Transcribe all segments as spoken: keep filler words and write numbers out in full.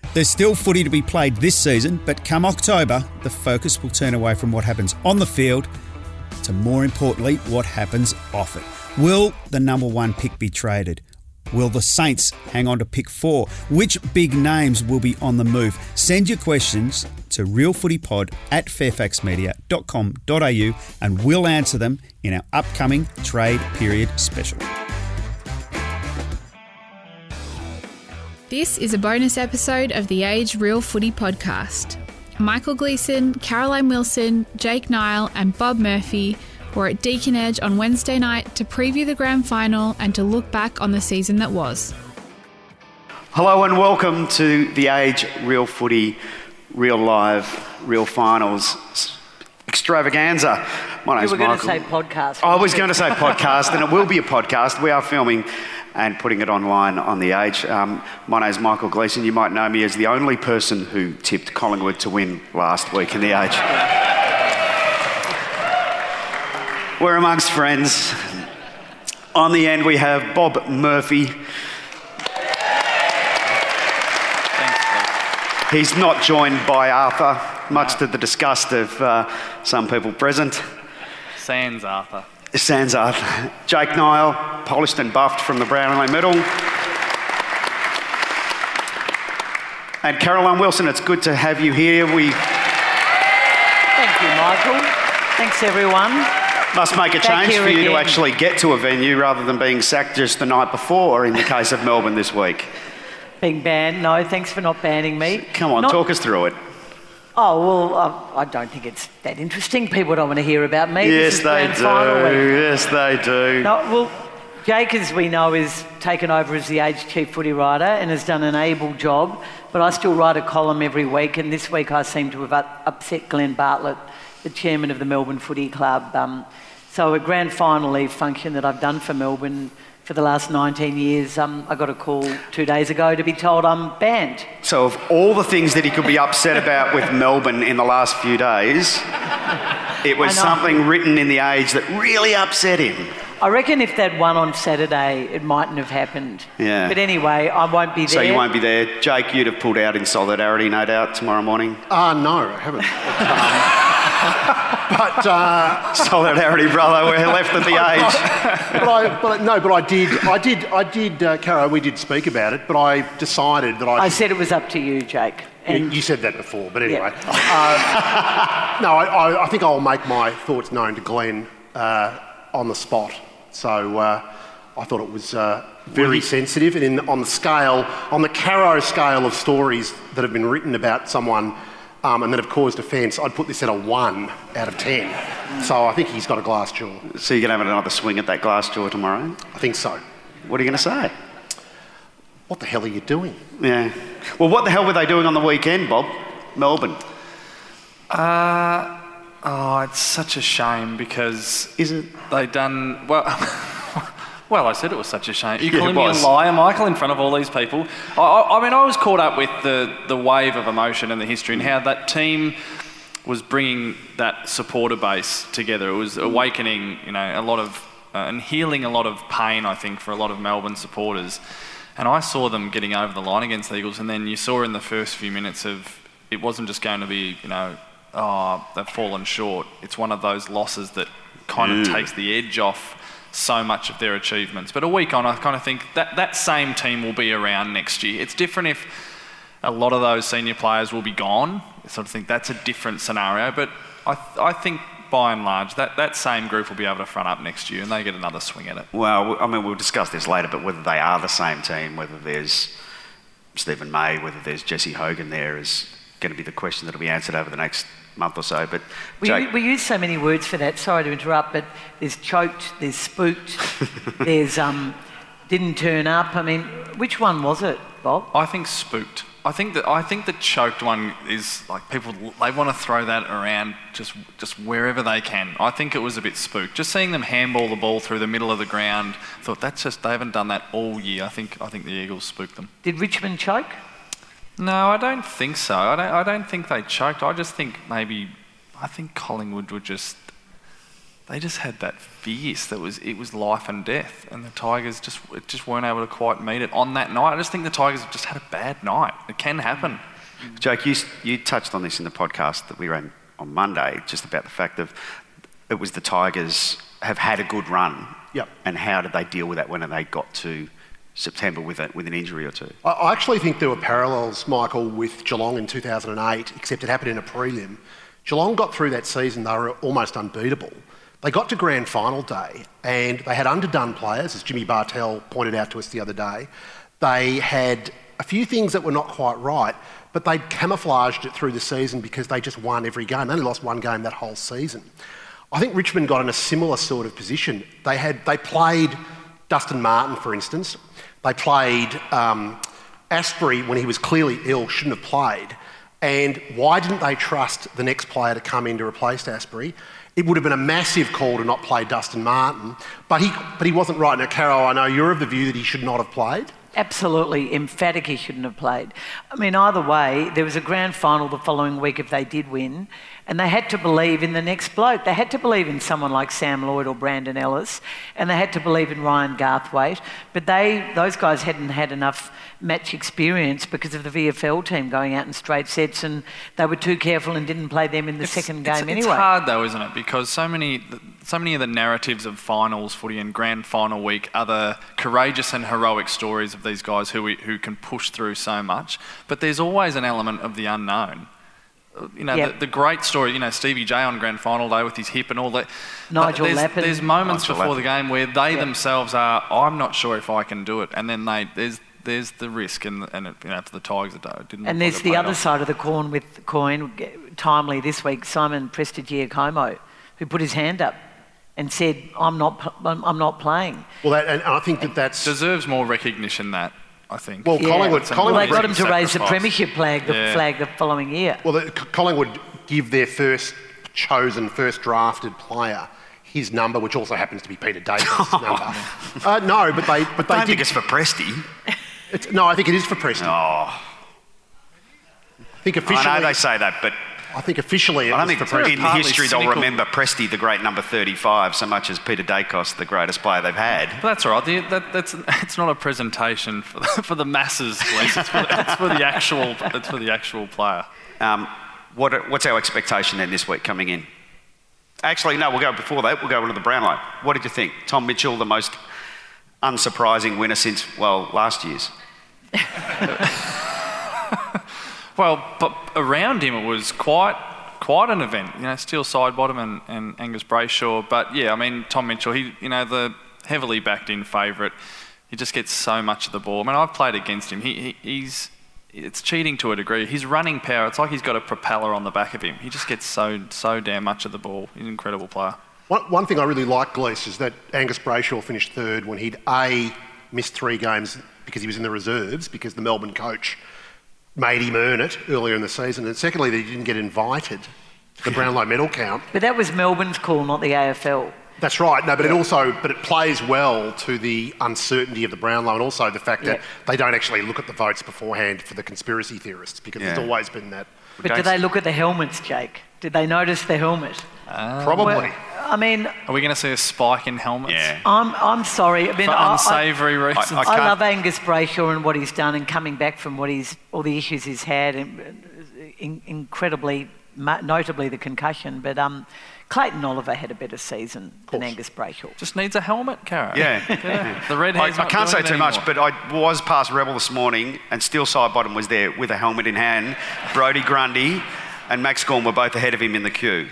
There's still footy to be played this season, but come October, the focus will turn away from what happens on the field to, more importantly, what happens off it. Will the number one pick be traded? Will the Saints hang on to pick four? Which big names will be on the move? Send your questions to realfootypod at fairfax media dot com dot a u and we'll answer them in our upcoming trade period special. This is a bonus episode of the Age Real Footy podcast. Michael Gleeson, Caroline Wilson, Jake Nile and Bob Murphy were at Deakin Edge on Wednesday night to preview the grand final and to look back on the season that was. Hello and welcome to the Age Real Footy, Real Live, Real Finals extravaganza. My name's You were Michael. going to say podcast. I was going to say podcast, and it will be a podcast. We are filming and putting it online on the Age. Um, my name's Michael Gleeson. You might know me as the only person who tipped Collingwood to win last week in the Age. We're amongst friends. On the end we have Bob Murphy. Thanks, He's not joined by Arthur, much to the disgust of uh, some people present. Sans Arthur. Sans Arthur. Jake Nile, polished and buffed from the Brownlow medal. And Caroline Wilson, it's good to have you here. We Thank you, Michael. Thanks, everyone. must make a Back change here for you again. to actually get to a venue rather than being sacked just the night before in the case of Melbourne this week. Being banned. No, thanks for not banning me. Come on, Not- talk us through it. Oh, well, uh, I don't think it's that interesting. People don't want to hear about me. Yes, This is they grand final do. week. Yes, they do. No, well, Jake, as we know, is taken over as the Age chief footy writer and has done an able job, but I still write a column every week, and this week I seem to have up- upset Glenn Bartlett, the chairman of the Melbourne Footy Club. Um, so a grand final leave function that I've done for Melbourne for the last nineteen years, um, I got a call two days ago to be told I'm banned. So of all the things that he could be upset about with Melbourne in the last few days, it was I know. something written in the Age that really upset him. I reckon if they'd won on Saturday, it mightn't have happened. Yeah. But anyway, I won't be there. So you won't be there. Jake, you'd have pulled out in solidarity, no doubt, tomorrow morning. Uh, no, I haven't. but uh, Solidarity, brother. We're left at the Age. but I but no, but I did I did I did uh, Caro, we did speak about it, but I decided that I. I should- said it was up to you, Jake. you, And you said that before, but anyway. Uh, no, I, I, I think I'll make my thoughts known to Glenn uh, on the spot. So uh, I thought it was uh, very sensitive, and in, on the scale, on the Caro scale of stories that have been written about someone um, and that have caused offence, I'd put this at a one out of ten. So I think he's got a glass jaw. So you're going to have another swing at that glass jaw tomorrow? I think so. What are you going to say? What the hell are you doing? Yeah. Well, what the hell were they doing on the weekend, Bob? Melbourne. Uh, oh, it's such a shame because Is it? they done well. Well, I said it was such a shame. You Yeah, calling it me a was. liar, Michael, in front of all these people? I, I, I mean, I was caught up with the, the wave of emotion and the history and how that team was bringing that supporter base together. It was awakening, you know, a lot of uh, and healing a lot of pain, I think, for a lot of Melbourne supporters. And I saw them getting over the line against the Eagles, and then you saw in the first few minutes of it wasn't just going to be, you know, oh, they've fallen short. It's one of those losses that kind of takes the edge off so much of their achievements. But a week on, I kind of think that that same team will be around next year. It's different if a lot of those senior players will be gone. I sort of think that's a different scenario. But I, th- I think by and large, that, that same group will be able to front up next year and they get another swing at it. Well, I mean, we'll discuss this later, but whether they are the same team, whether there's Stephen May, whether there's Jesse Hogan there is going to be the question that will be answered over the next month or so. But we, Jake, we use so many words for that. Sorry to interrupt, but there's choked, there's spooked, there's um, didn't turn up. I mean, which one was it, Bob? I think spooked. I think that I think the choked one is like people they want to throw that around just just wherever they can. I think it was a bit spooked. Just seeing them handball the ball through the middle of the ground, I thought that's just they haven't done that all year. I think I think the Eagles spooked them. Did Richmond choke? No, I don't think so. I don't I don't think they choked. I just think maybe I think Collingwood were just they just had that fierce that was it was life and death, and the Tigers just just weren't able to quite meet it on that night. I just think the Tigers have just had a bad night. It can happen. Jake, you, you touched on this in the podcast that we ran on Monday, just about the fact of it was the Tigers have had a good run. Yep. And how did they deal with that when they got to September with a, with an injury or two? I, I actually think there were parallels, Michael, with Geelong in two thousand eight, except it happened in a prelim. Geelong got through that season, they were almost unbeatable. They got to grand final day and they had underdone players, as Jimmy Bartell pointed out to us the other day. They had a few things that were not quite right, but they'd camouflaged it through the season because they just won every game. They only lost one game that whole season. I think Richmond got in a similar sort of position. They had they played Dustin Martin, for instance. They played um, Asprey when he was clearly ill, shouldn't have played. And why didn't they trust the next player to come in to replace Asprey? It would have been a massive call to not play Dustin Martin, but he but he wasn't right. Now, Caro, I know you're of the view that he should not have played. Absolutely emphatic he shouldn't have played. I mean, either way, there was a grand final the following week if they did win, and they had to believe in the next bloke. They had to believe in someone like Sam Lloyd or Brandon Ellis, and they had to believe in Ryan Garthwaite, but they those guys hadn't had enough match experience because of the V F L team going out in straight sets, and they were too careful and didn't play them in the It's, second it's, game it's anyway. It's hard though, isn't it? Because so many, so many of the narratives of finals footy and grand final week are the courageous and heroic stories of these guys who we, who can push through so much. But there's always an element of the unknown. You know, Yep. the, the great story, you know, Stevie J on grand final day with his hip and all that. Nigel there's, Lappin. There's moments Nigel before Lappin. the game where they Yep. themselves are, I'm not sure if I can do it. And then they there's there's the risk, and, and it, you know, for the Tigers, it didn't And look there's like it the played other off. side of the coin with coin, timely this week, Simon Prestigiacomo, who put his hand up and said, I'm not, I'm I'm not playing. Well, that, and I think that that's... Deserves more recognition, that, I think. Well, Yeah. Collingwood... It's a Well, Collingwood they got him to raise the sacrifice. premiership flag the, Yeah. flag the following year. Well, the, Collingwood give their first chosen, first drafted player his number, which also happens to be Peter Davis' number. Uh, no, but they but they I don't did. think it's for Presti. It's, no, I think it is for Preston. Oh, I think officially. I know they say that, but I think officially it I don't was think for Preston. in partly history they'll cynical. remember Presti, the great number thirty-five, so much as Peter Dacos, the greatest player they've had. But that's all right. The, that, that's it's not a presentation for the, for the masses, Glees. It's for, it's for the actual. It's for the actual player. Um, what, are- what's our expectation then this week coming in? Actually, no, we'll go before that. We'll go into the Brownlow. What did you think? Tom Mitchell, the most unsurprising winner since, well, last year's. Well, but around him it was quite quite an event. You know, Steele Sidebottom and, and Angus Brayshaw. But yeah, I mean, Tom Mitchell, he you know the heavily backed in favourite. He just gets so much of the ball. I mean, I've played against him. He, he he's it's cheating to a degree. His running power, it's like he's got a propeller on the back of him. He just gets so so damn much of the ball. He's an incredible player. One, one thing I really like, Glees, is that Angus Brayshaw finished third when he'd A, missed three games because he was in the reserves because the Melbourne coach made him earn it earlier in the season, and secondly, that he didn't get invited to the Brownlow medal count. But that was Melbourne's call, not the A F L. That's right. No, but it also, but it plays well to the uncertainty of the Brownlow, and also the fact that Yeah. they don't actually look at the votes beforehand for the conspiracy theorists, because Yeah. there's always been that. But Don't- did they look at the helmets, Jake? Did they notice the helmet? Probably. Well, I mean, Are we going to see a spike in helmets? Yeah. I'm I'm sorry. I mean, For I, I, unsavoury reasons. I- I I can't- love Angus Brayshaw and what he's done, and coming back from what he's all the issues he's had, and uh, in, incredibly, ma- notably the concussion. But um, Clayton Oliver had a better season than Angus Brayshaw. Just needs a helmet, Cara. Yeah. Yeah. The red I, hair's I not can't say doing it too much, anymore. but I was past Rebel this morning, and Steele Sidebottom was there with a helmet in hand. Brodie Grundy and Max Gorn were both ahead of him in the queue.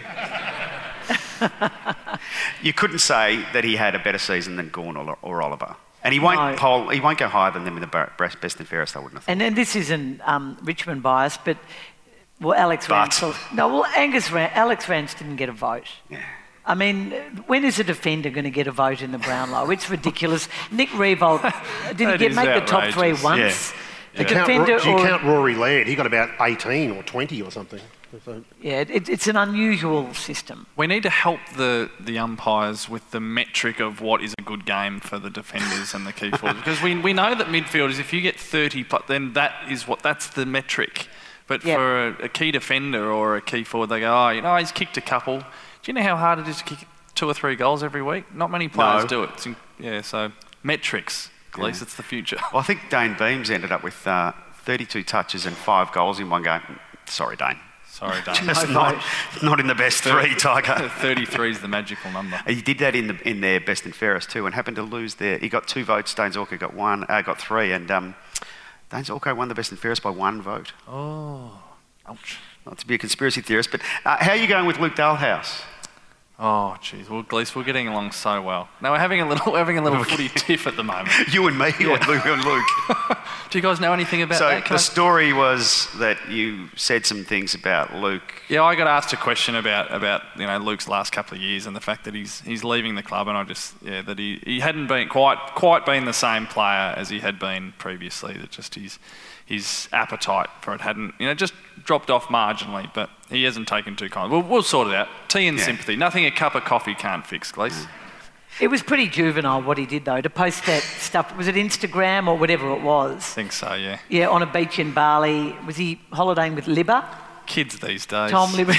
You couldn't say that he had a better season than Gorn or, or Oliver. And he won't No. poll, he won't go higher than them in the bar- best and fairest, I wouldn't have thought. And then this isn't um, Richmond bias, but well, Alex But- Rance. No, well, Angus Ran- Alex Rance didn't get a vote. Yeah. I mean, when is a defender going to get a vote in the Brownlow? It's ridiculous. Nick Revolt did he That get is make the top three outrageous. once? Yeah. A Count, defender do you or count Rory Laird? He got about eighteen or twenty or something. So- yeah, it, it's an unusual system. We need to help the, the umpires with the metric of what is a good game for the defenders and the key forwards, because we, we know that midfielders, if you get thirty, pl- then that is what that's the metric. But Yep. for a, a key defender or a key forward, they go, oh, you know, he's kicked a couple. Do you know how hard it is to kick two or three goals every week. Not many players No. do it. It's in- yeah, so metrics, Glees, Yeah. it's the future. Well, I think Dane Beams ended up with uh, thirty-two touches and five goals in one game. Sorry, Dane. Sorry, Dane. Just not, not in the best three, Tiger. thirty-three is the magical number. He did that in the in their best and fairest too, and happened to lose their. He got two votes. Dane Zorko got one. Uh, got three, and um, Dane Zorko won the best and fairest by one vote. Oh, ouch. Not to be a conspiracy theorist, but uh, how are you going with Luke Dalhouse? Oh, jeez. Well, Glees, we're getting along so well. Now we're having a little, we're having a little footy tiff at the moment. You and me, Yeah. or Luke and Luke. Do you guys know anything about So that? Can the I- story was that you said some things about Luke. Yeah, I got asked a question about, about you know Luke's last couple of years and the fact that he's he's leaving the club, and I just yeah that he, he hadn't been quite quite been the same player as he had been previously. That just his his appetite for it hadn't you know just dropped off marginally, but he hasn't taken too kind. We'll, we'll sort it out. Tea and Yeah. sympathy. Nothing a cup of coffee can't fix, Glees. It was pretty juvenile what he did though, to post that stuff. Was it Instagram or whatever it was? I think so. Yeah. Yeah, on a beach in Bali. Was he holidaying with Libba? Kids these days. Tom Libba.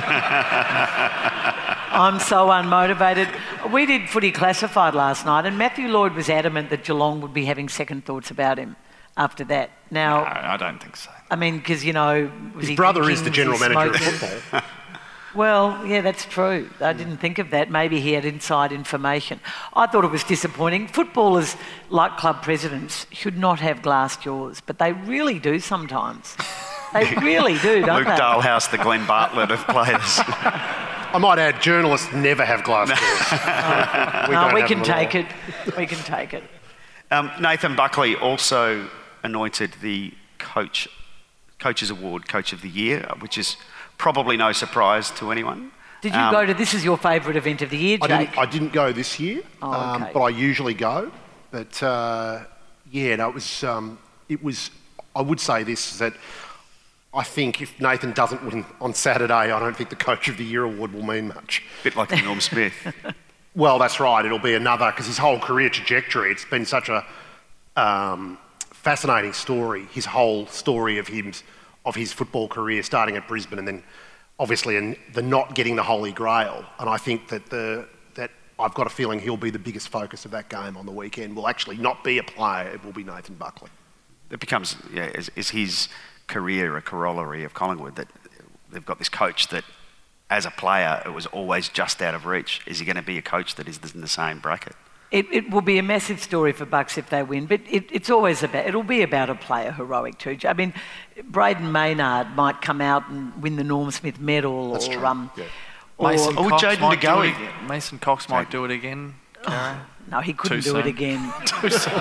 I'm so unmotivated. We did Footy Classified last night, and Matthew Lloyd was adamant that Geelong would be having second thoughts about him after that. No, Now, I don't think so. I mean, because, you know... Was His he brother drinking? is the Was general he manager of smoking? football. Well, yeah, that's true. I didn't think of that. Maybe he had inside information. I thought it was disappointing. Footballers, like club presidents, should not have glass jaws, but they really do sometimes. They really do, don't Luke they? Dalhouse, the Glenn Bartlett of players. I might add, journalists never have glass doors. we no, don't we have can them at take all. it. We can take it. Um, Nathan Buckley also anointed the coach coaches award, Coach of the Year, which is probably no surprise to anyone. Did you Um, go to... This is your favourite event of the year, I Jake? didn't, I didn't go this year, Oh, um, okay. but I usually go. But uh, yeah, no, it was. Um, it was. I would say this that I think if Nathan doesn't win on Saturday, I don't think the Coach of the Year award will mean much. bit like the Norm Smith. Well, that's right. It'll be another because his whole career trajectory. It's been such a um, fascinating story. His whole story of him, of his football career, starting at Brisbane and then obviously in the not getting the Holy Grail. And I think that the that I've got a feeling he'll be the biggest focus of that game on the weekend. Will actually not be a player. It will be Nathan Buckley. It becomes, yeah, is, is his career a corollary of Collingwood, that they've got this coach that, as a player, it was always just out of reach. Is he going to be a coach that is in the same bracket? It, it will be a massive story for Bucks if they win, but it, it's always about, it'll be about a player heroic too. I mean, Braden Maynard might come out and win the Norm Smith medal, That's or, true, um, yeah. or Mason Oh, Cox Jaden might do DeGoey. it again. Mason Cox might do it again. Karen. no, he couldn't Too do it soon. again. Too soon.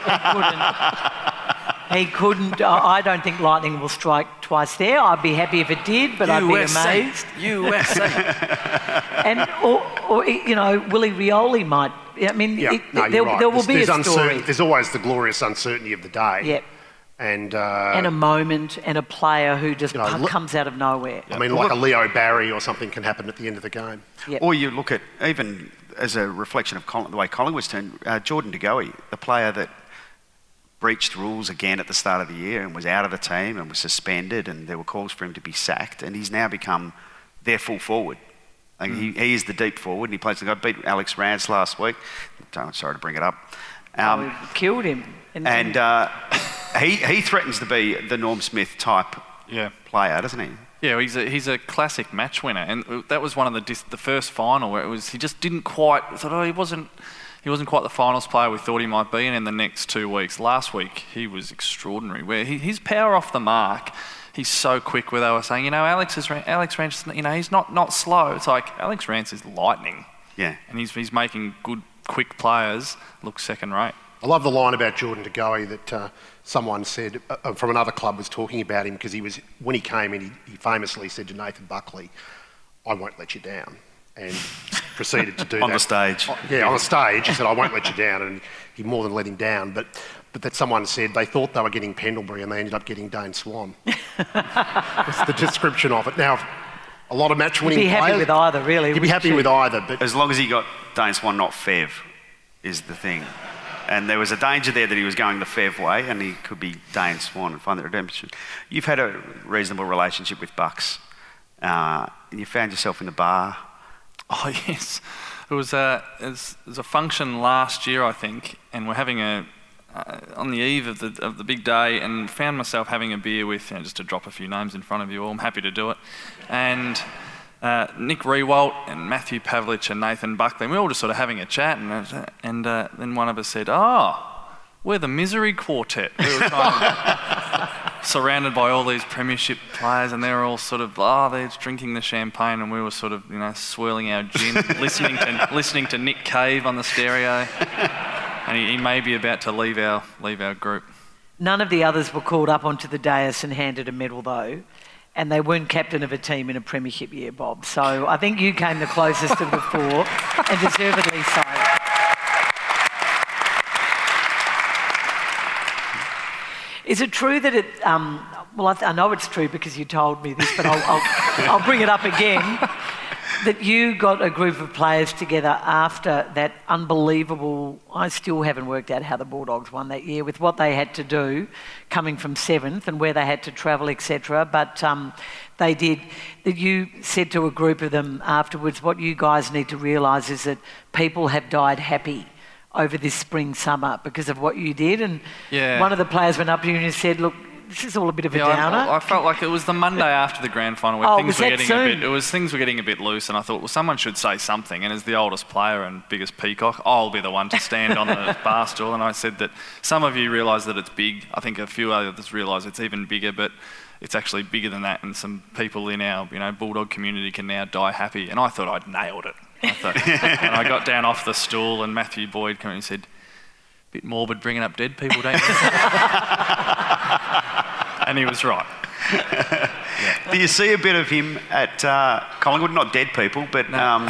He couldn't. I I don't think lightning will strike twice there. I'd be happy if it did, but I'd be amazed. U S A. And or, or you know, Willie Rioli might. I mean, Yeah, it, no, there, you're right. there will there's, be there's a story uncertain- There's always the glorious uncertainty of the day. Yep. And, uh, and a moment and a player who just You know, pu- look- comes out of nowhere. I mean, like a Leo Barry or something can happen at the end of the game. Yep. Or you look at, even as a reflection of Colin, the way Collingwood's turned, uh, Jordan De Goey, the player that breached rules again at the start of the year and was out of the team and was suspended, and there were calls for him to be sacked, and he's now become their full forward. Like he, he is the deep forward, and he plays the guy. Beat Alex Rance last week. Don't, sorry to bring it up. Um, Oh, it killed him. And, and uh, he, he threatens to be the Norm Smith type Yeah. player, doesn't he? Yeah, he's a, he's a classic match winner, and that was one of the dis- the first final where it was he just didn't quite thought oh he wasn't he wasn't quite the finals player we thought he might be, and in the next two weeks, last week he was extraordinary. Where he, his power off the mark, he's so quick. Where they were saying, you know, Alex is Alex Rance, you know, he's not not slow. It's like Alex Rance is lightning, Yeah. and he's he's making good quick players look second rate. I love the line about Jordan De Goey that uh, someone said uh, from another club was talking about him because he was when he came in, he, he famously said to Nathan Buckley, "I won't let you down," and proceeded to do On that the stage. Oh, yeah, on the stage, he said, "I won't let you down," and he more than let him down. But but that someone said they thought they were getting Pendlebury and they ended up getting Dane Swan. That's the description of it. Now, a lot of match-winning You'd be happy players. with either, really. You'd be wouldn't happy you? with either, but As long as he got Dane Swan, not Fev, is the thing. And there was a danger there that he was going the Fev way, and he could be Dane Swan and find the redemption. You've had a reasonable relationship with Bucks, uh, and you found yourself in the bar. Oh yes, It was a, it was, it was a function last year, I think, and we're having a, uh, on the eve of the of the big day, and found myself having a beer with, you know, just to drop a few names in front of you all, I'm happy to do it, and uh, Nick Riewoldt and Matthew Pavlich and Nathan Buckley, and we were all just sort of having a chat, and, and uh, then one of us said, oh, we're the Misery Quartet. We were kind of surrounded by all these premiership players, and they were all sort of, oh, they're drinking the champagne, and we were sort of, you know, swirling our gin, listening to listening to Nick Cave on the stereo, and he, he may be about to leave our leave our group. None of the others were called up onto the dais and handed a medal, though, and they weren't captain of a team in a premiership year, Bob. So I think you came the closest of the four, and deservedly so. Is it true that it, um, well, I, th- I know it's true because you told me this, but I'll, I'll, I'll bring it up again, that you got a group of players together after that unbelievable, I still haven't worked out how the Bulldogs won that year, with what they had to do coming from seventh and where they had to travel, et cetera. But um, they did, that you said to a group of them afterwards, what you guys need to realise is that people have died happy over this spring, summer because of what you did. And yeah. one of the players went up to you and said, look, this is all a bit of a yeah, downer. I, I felt like it was the Monday after the grand final where oh, things was were that getting soon? a bit. It was things were getting a bit loose, and I thought, well, someone should say something. And as the oldest player and biggest peacock, I'll be the one to stand on the bar stool. And I said that some of you realise that it's big. I think a few others realise it's even bigger, but it's actually bigger than that. And some people in our, you know, Bulldog community can now die happy. And I thought I'd nailed it. I thought, and I got down off the stool, and Matthew Boyd came in and said, bit morbid bringing up dead people, don't you? And he was right. Yeah. Do you see a bit of him at uh, Collingwood? Not dead people, but um,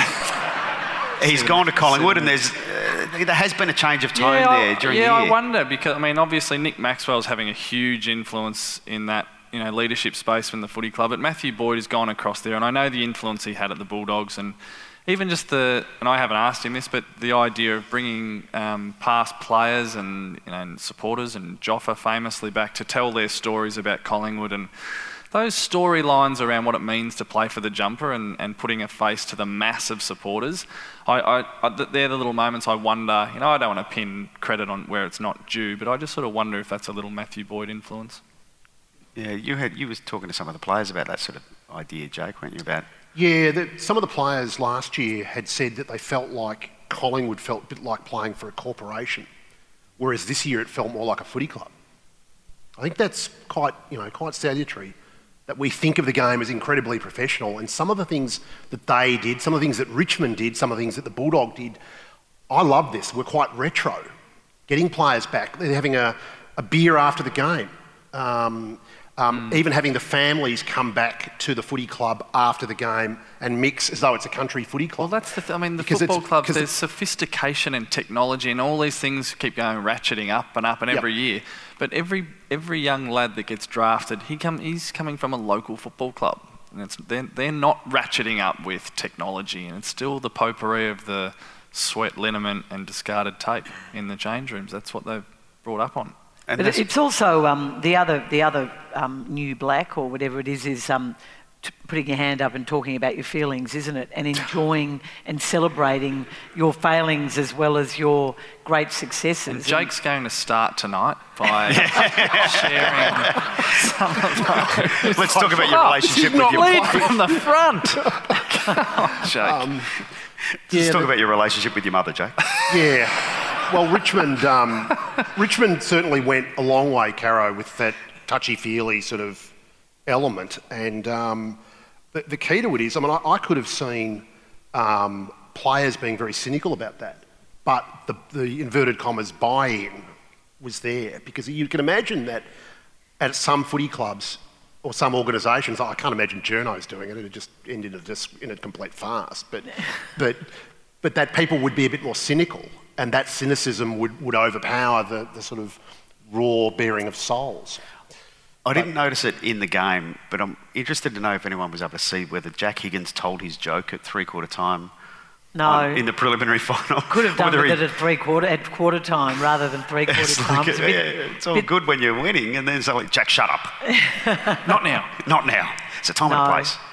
he's gone to Collingwood, and there's uh, there has been a change of tone yeah, there during yeah, the year. I wonder, because I mean, obviously Nick Maxwell's having a huge influence in that, you know, leadership space from the footy club. But Matthew Boyd has gone across there, and I know the influence he had at the Bulldogs, and even just the, and I haven't asked him this, but the idea of bringing um, past players and, you know, and supporters, and Joffa famously back to tell their stories about Collingwood, and those storylines around what it means to play for the jumper, and, and putting a face to the mass of supporters. I, I, I, they're the little moments I wonder, you know, I don't want to pin credit on where it's not due, but I just sort of wonder if that's a little Matthew Boyd influence. Yeah, you had you was talking to some of the players about that sort of idea, Jake, weren't you, about... Yeah, the, some of the players last year had said that they felt like Collingwood felt a bit like playing for a corporation, whereas this year it felt more like a footy club. I think that's quite, you know, quite salutary, that we think of the game as incredibly professional, and some of the things that they did, some of the things that Richmond did, some of the things that the Bulldog did, I love this. We're quite retro. Getting players back, they're having a, a beer after the game. Um, Um, mm. Even having the families come back to the footy club after the game and mix as though it's a country footy club. Well, that's the th- I mean, the because football clubs, there's sophistication and technology, and all these things keep going ratcheting up and up and yep. every year. But every every young lad that gets drafted, he come he's coming from a local football club, and it's they're, they're not ratcheting up with technology, and it's still the potpourri of the sweat, liniment, and discarded tape in the change rooms. That's what they've brought up on. And but it's also um, the other the other um, new black or whatever it is is um, t- putting your hand up and talking about your feelings, isn't it? And enjoying and celebrating your failings as well as your great successes. And Jake's going to start tonight by sharing some of those. Let's talk about your relationship with your lead from the front. Come on, Jake. Um, Let's yeah, talk the, about your relationship with your mother, Jake. Yeah. Well, Richmond, um, Richmond certainly went a long way, Caro, with that touchy-feely sort of element. And um, the, the key to it is, I mean, I, I could have seen um, players being very cynical about that, but the, the inverted commas buy-in was there, because you can imagine that at some footy clubs or some organisations, I can't imagine journos doing it, it would just end in a, just in a complete farce, but, but, but that people would be a bit more cynical, and that cynicism would, would overpower the, the sort of raw bearing of souls. I didn't but, notice it in the game, but I'm interested to know if anyone was able to see whether Jack Higgins told his joke at three-quarter time no. on, in the preliminary final. Could have done he, it at three-quarter, at quarter time rather than three-quarter it's time. Like, it's, yeah, bit, it's all bit, good when you're winning, and then it's like, Jack, shut up. Not now. Not now. It's a time no. and a place.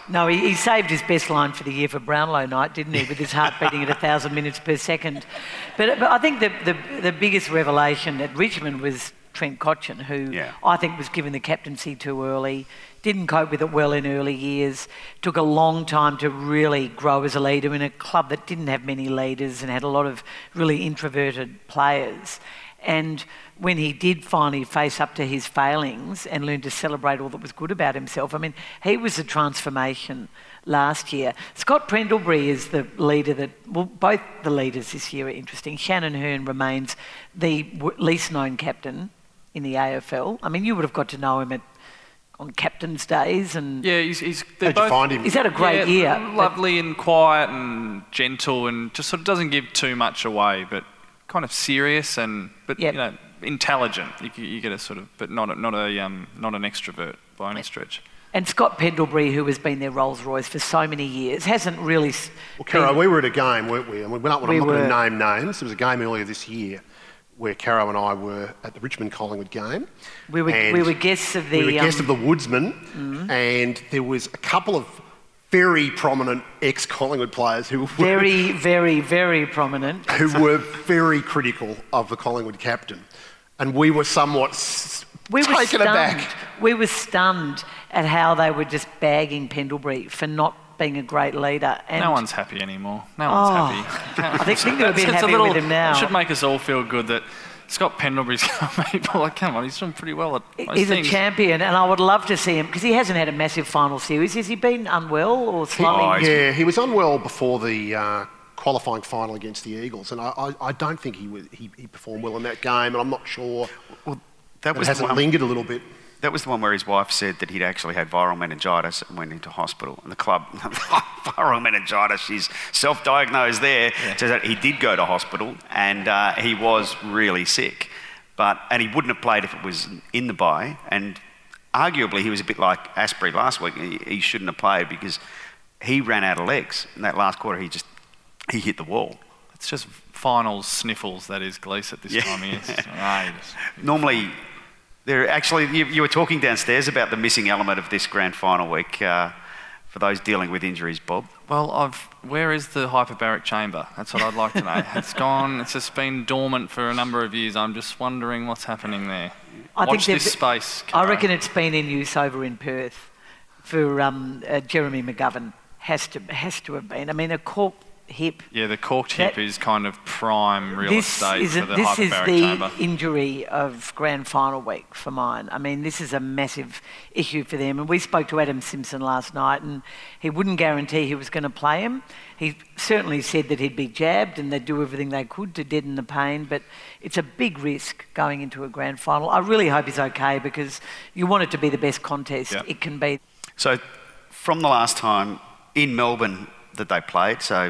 No, he, he saved his best line for the year for Brownlow night, didn't he, with his heart beating at one thousand minutes per second. But, but I think the, the, the biggest revelation at Richmond was Trent Cotchin, who Yeah. I think was given the captaincy too early, didn't cope with it well in early years, took a long time to really grow as a leader in a club that didn't have many leaders and had a lot of really introverted players. And when he did finally face up to his failings and learn to celebrate all that was good about himself, I mean, he was a transformation last year. Scott Pendlebury is the leader that, well, both the leaders this year are interesting. Shannon Hearn remains the w- least known captain in the A F L. I mean, you would have got to know him at on captain's days and... Yeah, he's... he's they're How'd you both, find him? He's had a great yeah, year. Lovely and quiet and gentle and just sort of doesn't give too much away, but kind of serious and... But, Yep. you know, intelligent. You, you get a sort of... But not a, not a um, not an extrovert by any stretch. And Scott Pendlebury, who has been their Rolls Royce for so many years, hasn't really... s- Well, Caro, been- we were at a game, weren't we? And we're not, We I'm not going were. to name names. There was a game earlier this year where Caro and I were at the Richmond-Collingwood game. We were, and we were guests of the... we were guests um, of the Woodsman, and there was a couple of very prominent ex-Collingwood players who were, very, very, very prominent. who were very critical of the Collingwood captain. And we were somewhat s- We were taken stunned. aback. We were stunned at how they were just bagging Pendlebury for not being a great leader. And No one's happy anymore. No one's Oh, happy. I think, think they're a bit It's a happy little- with him now. It should make us all feel good that Scott Pendlebury's going to people like, come on, he's doing pretty well at most He's things. a champion, and I would love to see him because he hasn't had a massive final series. Has he been unwell or slumming? Oh, he's- Yeah, he was unwell before the uh, qualifying final against the Eagles, and I, I, I don't think he, was, he he performed well in that game, and I'm not sure Well, that that was it the hasn't one, lingered a little bit. that was the one where his wife said that he'd actually had viral meningitis and went into hospital. And the club, viral meningitis, she's self-diagnosed there, says that he did go to hospital and uh, he was really sick. But and he wouldn't have played if it was in the bye. And arguably, he was a bit like Asprey last week. He, he shouldn't have played because he ran out of legs in that last quarter. He just he hit the wall. It's just finals sniffles, that is, Glees, at this Yeah. time of year. It's just, ah, you just- Normally, there actually you, you were talking downstairs about the missing element of this grand final week uh, for those dealing with injuries, Bob. Well, I've, where is the hyperbaric chamber? That's what I'd like to know. It's gone, it's just been dormant for a number of years. I'm just wondering what's happening there. I Watch think this they've- space. I Caro. reckon it's been in use over in Perth for um, uh, Jeremy McGovern. Has to has to have been. I mean, a cork hip. Yeah, the corked hip That- is kind of prime real This estate is for the this is hyperbaric the chamber. injury of grand final week for mine. I mean, this is a massive issue for them. And we spoke to Adam Simpson last night, and he wouldn't guarantee he was going to play him. He certainly said that he'd be jabbed and they'd do everything they could to deaden the pain. But it's a big risk going into a grand final. I really hope he's okay because you want it to be the best contest Yep. it can be. So, from the last time in Melbourne that they played, so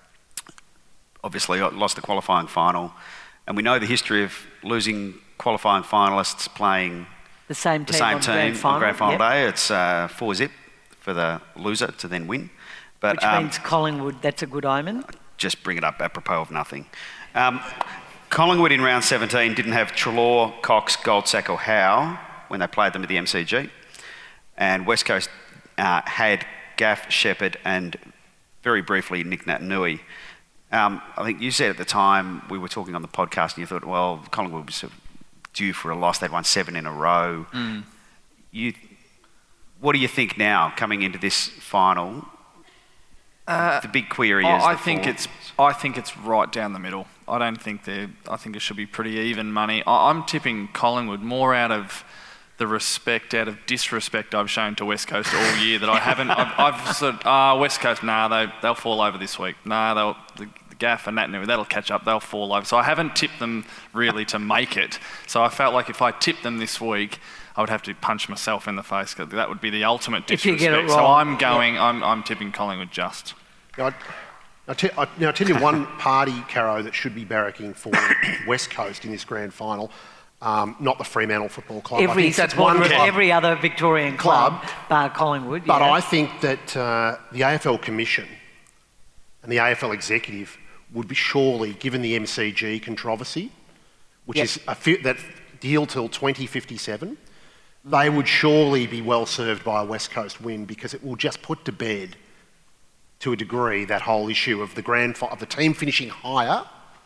obviously lost the qualifying final, and we know the history of losing qualifying finalists playing The same team the same on team grand final. on grand final yep. day. It's uh, four zip for the loser to then win. But Which um, means Collingwood, that's a good omen. just bring it up apropos of nothing. Um, Collingwood in round seventeen didn't have Treloar, Cox, Goldsack or Howe when they played them at the M C G. And West Coast uh, had Gaff, Shepherd and very briefly Nick Natanui. Um, I think you said at the time, we were talking on the podcast and you thought, well, Collingwood was sort of due for a loss. They'd won seven in a row. Mm. You, what do you think now coming into this final? Uh, the big query I- is I the think form. it's I think it's right down the middle. I don't think they. I think it should be pretty even money. I, I'm tipping Collingwood more out of the respect, out of disrespect I've shown to West Coast all year that I haven't. I've, I've said, ah, uh, West Coast, nah, they they'll fall over this week. Nah, they'll the, the Gaff and Natanui, that'll catch up. They'll fall over. So I haven't tipped them really to make it. So I felt like if I tipped them this week, I would have to punch myself in the face because that would be the ultimate If you disrespect. get it So wrong, I'm going. I'm I'm tipping Collingwood just. Now, I, I, te- I, now, I tell you one party, Caro, that should be barracking for West Coast in this grand final, um, not the Fremantle Football Club. I Every think that's supporter one of club. every other Victorian club, Club. bar Collingwood. But yeah. I think that uh, the A F L Commission and the A F L Executive would be surely, given the M C G controversy, which Yep. is a fi- that deal till twenty fifty-seven, they would surely be well served by a West Coast win, because it will just put to bed, to a degree, that whole issue of the grand fi- of the team finishing higher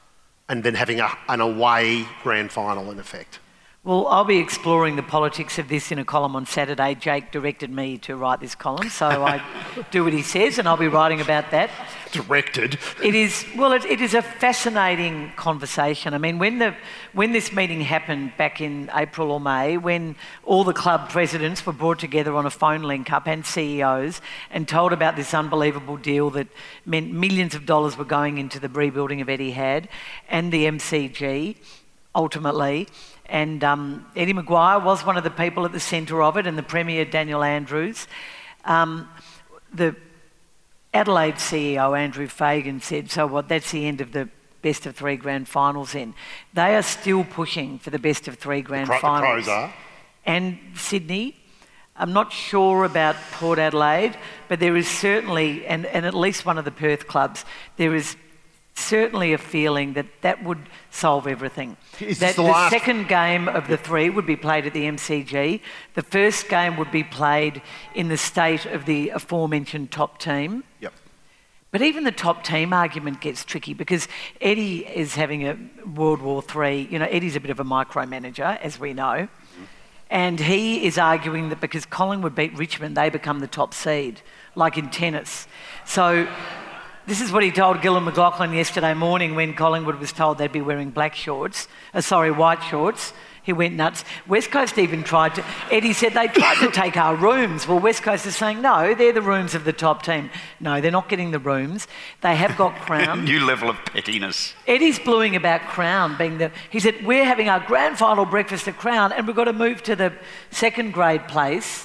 and then having a, an away grand final in effect. Well, I'll be exploring the politics of this in a column on Saturday. Jake directed me to write this column, so I do what he says, and I'll be writing about that. Directed. It is, well, it, it is a fascinating conversation. I mean, when the when this meeting happened back in April or May, when all the club presidents were brought together on a phone link-up and C E Os and told about this unbelievable deal that meant millions of dollars were going into the rebuilding of Etihad and the M C G, ultimately. And um, Eddie Maguire was one of the people at the centre of it, and the Premier, Daniel Andrews. Um, the Adelaide C E O, Andrew Fagan, said, so what, that's the end of the best of three grand finals then. They are still pushing for the best of three grand The Cro- the finals. Crows are. And Sydney. I'm not sure about Port Adelaide, but there is certainly, and, and at least one of the Perth clubs, there is certainly a feeling that that would solve everything. Is that this the the last- second game of the three would be played at the M C G. The first game would be played in the state of the aforementioned top team. Yep. But even the top team argument gets tricky, because Eddie is having a World War Three. You know, Eddie's a bit of a micromanager, as we know. Mm-hmm. And he is arguing that because Collingwood beat Richmond, they become the top seed, like in tennis. So this is what he told Gillon McLachlan yesterday morning when Collingwood was told they'd be wearing black shorts, uh, sorry, white shorts. He went nuts. West Coast even tried to, Eddie said they tried to take our rooms. Well, West Coast is saying, no, they're the rooms of the top team. No, they're not getting the rooms. They have got Crown. New level of pettiness. Eddie's bluing about Crown being the... He said, we're having our grand final breakfast at Crown and we've got to move to the second grade place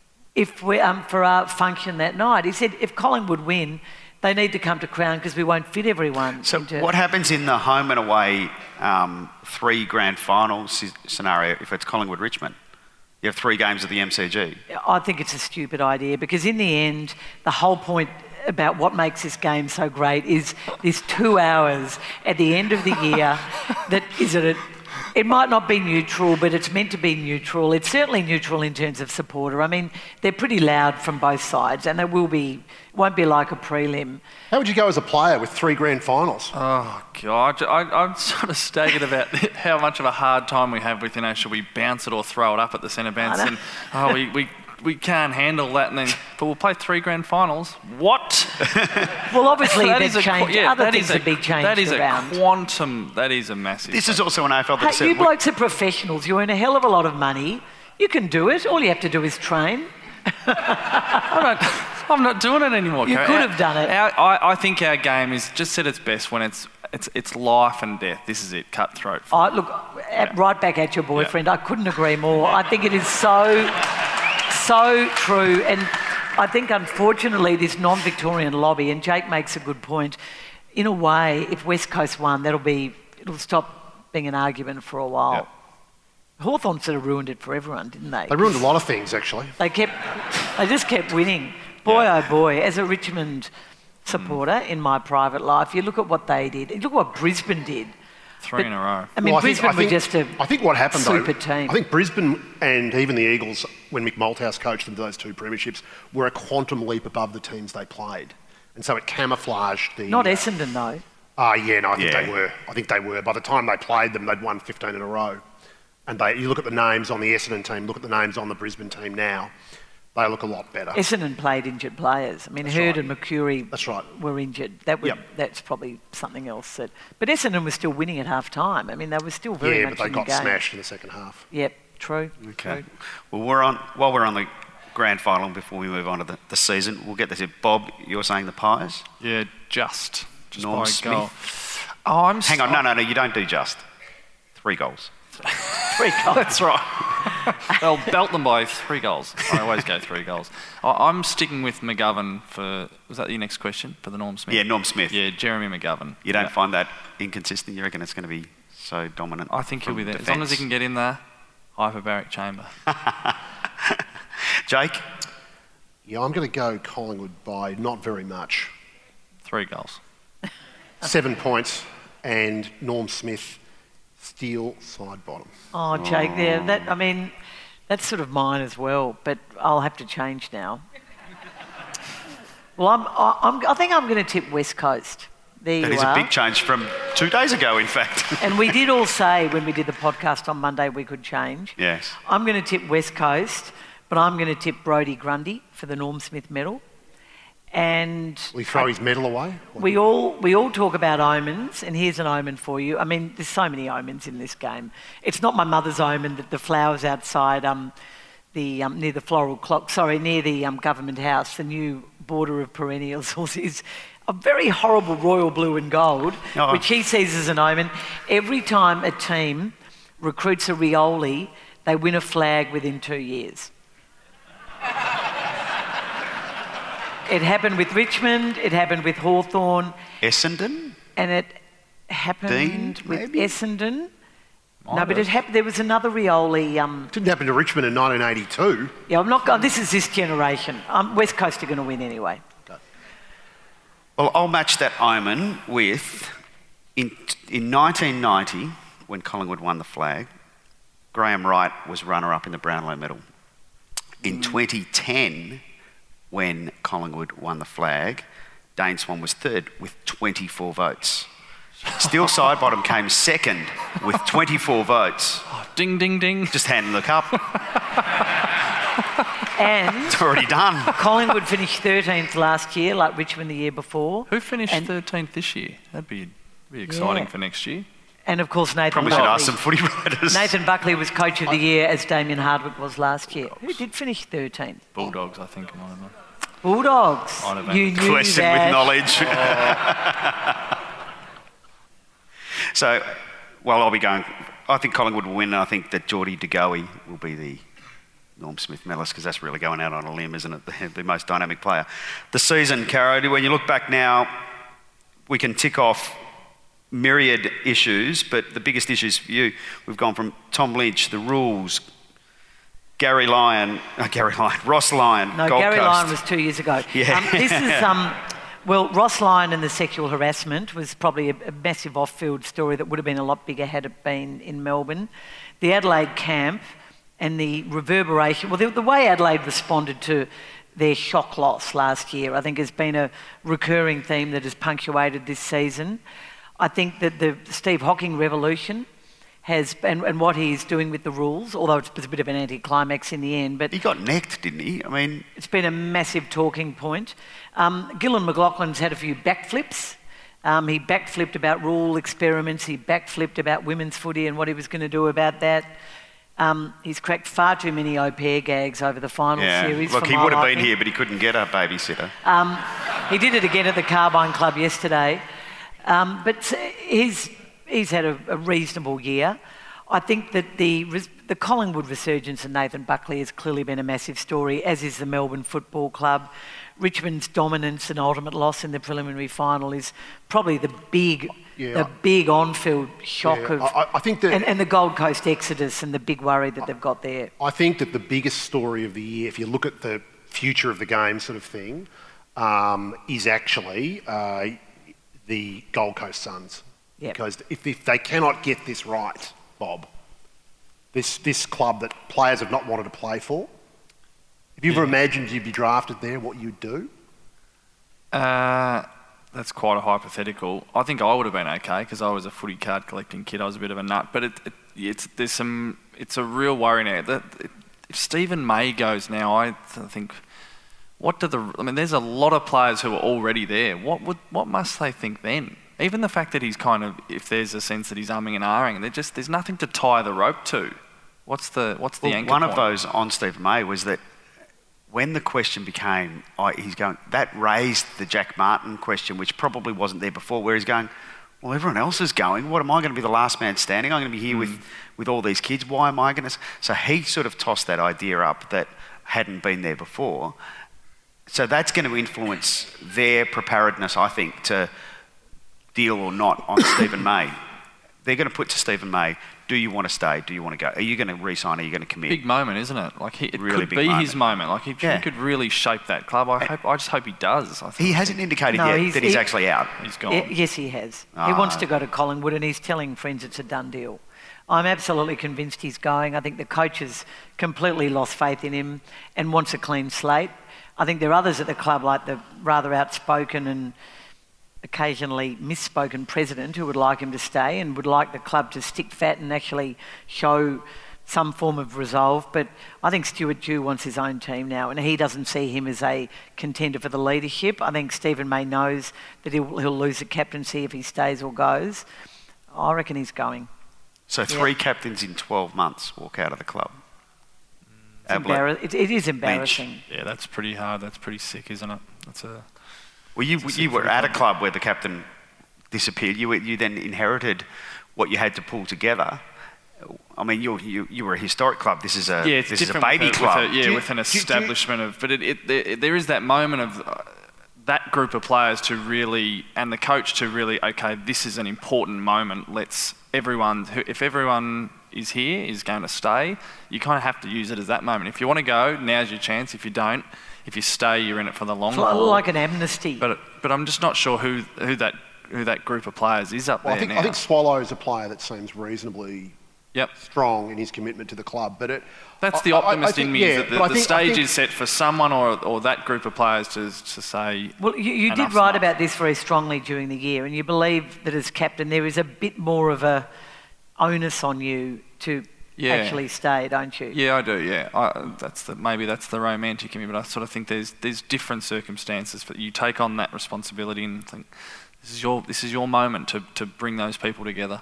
if we um, for our function that night. He said, if Collingwood win, they need to come to Crown because we won't fit everyone. So into... what happens in the home and away um, three grand final c- scenario if it's Collingwood-Richmond? You have three games at the M C G. I think it's a stupid idea, because in the end, the whole point about what makes this game so great is this two hours at the end of the year that is it. A, it might not be neutral, but it's meant to be neutral. It's certainly neutral in terms of supporter. I mean, they're pretty loud from both sides, and they will be. Won't be like a prelim. How would you go as a player with three grand finals? Oh, God. I, I'm sort of staggered about how much of a hard time we have with, you know, should we bounce it or throw it up at the centre bounce? And, oh, we, we, we can't handle that. And then, but we'll play three grand finals. What? Well, obviously, That they've is a qu- changed. yeah, Other that things is a- have been changed That is around. a quantum, that is a massive... This is also an A F L that Hey, said... you we- blokes are professionals. You earn a hell of a lot of money. You can do it. All you have to do is train. I'm not, I'm not doing it anymore. You Kerry. could Our- have done it. Our, I, I think our game is just at its best when it's it's it's life and death. This is it, cutthroat. Oh, look, at, right back at your boyfriend. I couldn't agree more. I think it is so, so true. And I think, unfortunately, this non-Victorian lobby, and Jake makes a good point, in a way, if West Coast won, that'll be, it'll stop being an argument for a while. Yep. Hawthorn sort of ruined it for everyone, didn't they? They ruined a lot of things, actually. They kept, they just kept winning. Boy, oh boy, as a Richmond supporter mm. in my private life, you look at what they did. You look at what Brisbane did. Three but, in a row. I mean, Well, I think- Brisbane I think- were just a I think what happened, super though, team. I think Brisbane and even the Eagles, when Mick Malthouse coached them to those two premierships, were a quantum leap above the teams they played. And so it camouflaged the... Not Essendon, though. Ah, yeah, no, I think Yeah. they were. I think they were. By the time they played them, they'd won fifteen in a row. And they, you look at the names on the Essendon team, look at the names on the Brisbane team now, they look a lot better. Essendon played injured players. I mean, That's Hurd right. and Mercury That's right. were injured. That would, Yep. That's probably something else. That, but Essendon was still winning at half time. I mean, they were still very Yeah, much but they in got the game. smashed in the second half. Yep, true. Okay. true. Well, we're on, while we're on the grand final, before we move on to the, the season, we'll get this here. Bob, you're saying the Pies? Yeah, just. Just Norm by a Smith. goal. Oh, I'm Hang on, no, no, no, you don't do just. Three goals. Three goals. That's right. They'll belt them by three goals. I always go three goals. I, I'm sticking with McGovern for... Was that your next question? For the Norm Smith? Yeah, Norm Smith. Yeah, Jeremy McGovern. You don't Yeah. find that inconsistent? You reckon it's going to be so dominant? I think he'll from be there. As long as he defence? can get in the hyperbaric chamber. Jake? Yeah, I'm going to go Collingwood by not very much. Three goals. Seven points and Norm Smith, steel side bottom. Oh, Jake, there. That I mean, That's sort of mine as well, but I'll have to change now. Well, I'm, I'm, I think I'm going to tip West Coast. There That you is are. a big change from two days ago, in fact. And we did all say when we did the podcast on Monday we could change. Yes. I'm going to tip West Coast, but I'm going to tip Brodie Grundy for the Norm Smith medal. And Will he throw his medal away? we all we all talk about omens, and here's an omen for you. I mean, there's so many omens in this game. It's not my mother's omen that the flowers outside um, the um, near the floral clock, sorry, near the um, government house, the new border of perennials, is a very horrible royal blue and gold, Oh. which he sees as an omen. Every time a team recruits a Rioli, they win a flag within two years. It happened with Richmond, it happened with Hawthorn, Essendon? and it happened Dean, with maybe? Essendon. No, Might but have. it happened. There was another Rioli. Um, Didn't happen to Richmond in nineteen eighty-two. yeah, I'm not. go- This is this generation. Um, West Coast are going to win anyway. Well, I'll match that omen with in, in nineteen ninety, when Collingwood won the flag, Graham Wright was runner-up in the Brownlow medal. In twenty ten, when Collingwood won the flag, Dane Swan was third with twenty-four votes. Still Sidebottom came second with twenty-four votes. Ding, ding, ding. Just handing the cup. And It's already done. Collingwood finished thirteenth last year, like Richmond the year before. Who finished And- thirteenth this year? That'd be, be exciting Yeah. for next year. And of course, Nathan Probably should Buckley. ask some footy writers. Nathan Buckley was coach of the year, as Damien Hardwick was last year. Who did finish thirteenth? Bulldogs, I think. Might have been. Bulldogs. Might have been. You knew Question that. with knowledge. So, well, I'll be going. I think Collingwood will win. And I think that Geordie De Goey will be the Norm Smith medalist, because that's really going out on a limb, isn't it? The, the most dynamic player. The season, Caro, when you look back now, we can tick off myriad issues, but the biggest issues for you, we've gone from Tom Lynch, the rules, Gary Lyon, uh, Gary Lyon, Ross Lyon, No, Gold Gary Coast. Lyon was two years ago. Yeah. Um, this is, um, well, Ross Lyon and the sexual harassment was probably a, a massive off-field story that would have been a lot bigger had it been in Melbourne. The Adelaide camp and the reverberation, well, the, the way Adelaide responded to their shock loss last year, I think has been a recurring theme that has punctuated this season. I think that the Steve Hocking revolution has, and, and what he's doing with the rules, although it's a bit of an anticlimax in the end, but He got necked, didn't he? I mean, it's been a massive talking point. Um, Gillan McLaughlin's had a few backflips. Um, he backflipped about rule experiments. He backflipped about women's footy and what he was going to do about that. Um, he's cracked far too many au pair gags over the final yeah. series. Look, for he my would have been liking. here, but he couldn't get a babysitter. Um, he did it again at the Carbine Club yesterday. Um, but he's, he's had a, a reasonable year. I think that the, res- the Collingwood resurgence of Nathan Buckley has clearly been a massive story, as is the Melbourne Football Club. Richmond's dominance and ultimate loss in the preliminary final is probably the big, Yeah. the big on-field shock Yeah, of, I- I think that- and, and the Gold Coast exodus and the big worry that they've got there. I think that the biggest story of the year, if you look at the future of the game sort of thing, um, is actually uh, the Gold Coast Suns. Yep. Because if, if they cannot get this right, Bob, this, this club that players have not wanted to play for, have you ever imagined you'd be drafted there, what you'd do? Uh, that's quite a hypothetical. I think I would have been okay because I was a footy card collecting kid. I was a bit of a nut, but it, it, it's there's some. It's a real worry now. That if Stephen May goes now, I th- think. What do the? I mean, there's a lot of players who are already there. What would? What must they think then? Even the fact that he's kind of, if there's a sense that he's umming and ahhing, there just there's nothing to tie the rope to. What's the what's the Well, anchor one point? of those on Stephen May was that when the question became, oh, he's going, that raised the Jack Martin question, which probably wasn't there before, where he's going, well, everyone else is going. What am I going to be the last man standing? I'm going to be here Mm. with, with all these kids. Why am I going to? So he sort of tossed that idea up that hadn't been there before. So that's going to influence their preparedness, I think, to deal or not on Stephen May. They're going to put to Stephen May, do you want to stay? Do you want to go? Are you going to re-sign? Are you going to commit? Big moment, isn't it? Like he, it Really could big be moment. his moment. Like he, Yeah. he could really shape that club. I hope. I just hope he does. I think He hasn't indicated No, yet he's- that he's he- actually out. he's gone. Y- yes, he has. He Ah. wants to go to Collingwood, and he's telling friends it's a done deal. I'm absolutely convinced he's going. I think the coach has completely lost faith in him and wants a clean slate. I think there are others at the club, like the rather outspoken and occasionally misspoken president, who would like him to stay and would like the club to stick fat and actually show some form of resolve. But I think Stuart Dew wants his own team now, and he doesn't see him as a contender for the leadership. I think Stephen May knows that he'll, he'll lose the captaincy if he stays or goes. I reckon he's going. So three Yeah. captains in twelve months walk out of the club. It's embarrass- it, it is embarrassing. Bench. Yeah, that's pretty hard. That's pretty sick, isn't it? That's a. Well, you, It's a you were pretty at a bad- club where the captain disappeared. You, were- you then inherited what you had to pull together. I mean, you you you were a historic club. This is a Yeah, it's this is a different baby with a, club. With a, yeah, Do you- with an do you- do you- establishment of, but it, it there, there is that moment of uh, that group of players to really, and the coach to really, okay, this is an important moment. Let's everyone, who- if everyone is here, is going to stay, you kind of have to use it as that moment. If you want to go, now's your chance. If you don't, if you stay, you're in it for the long It's haul. like an amnesty. But but I'm just not sure who who that who that group of players is up Well, I there think now. I think Swallow's a player that seems reasonably Yep. strong in his commitment to the club, but it. That's I- the I- I optimist think- in me, yeah, is that but I the, the think- I stage think- is set for someone or, or that group of players to, to say. Well, you, you did enough's write enough. about this very strongly during the year, and you believe that as captain there is a bit more of a onus on you to Yeah. actually stay, don't you? Yeah, I do. Yeah, I, that's the maybe that's the romantic in me, but I sort of think there's there's different circumstances that you take on that responsibility and think this is your this is your moment to, to bring those people together.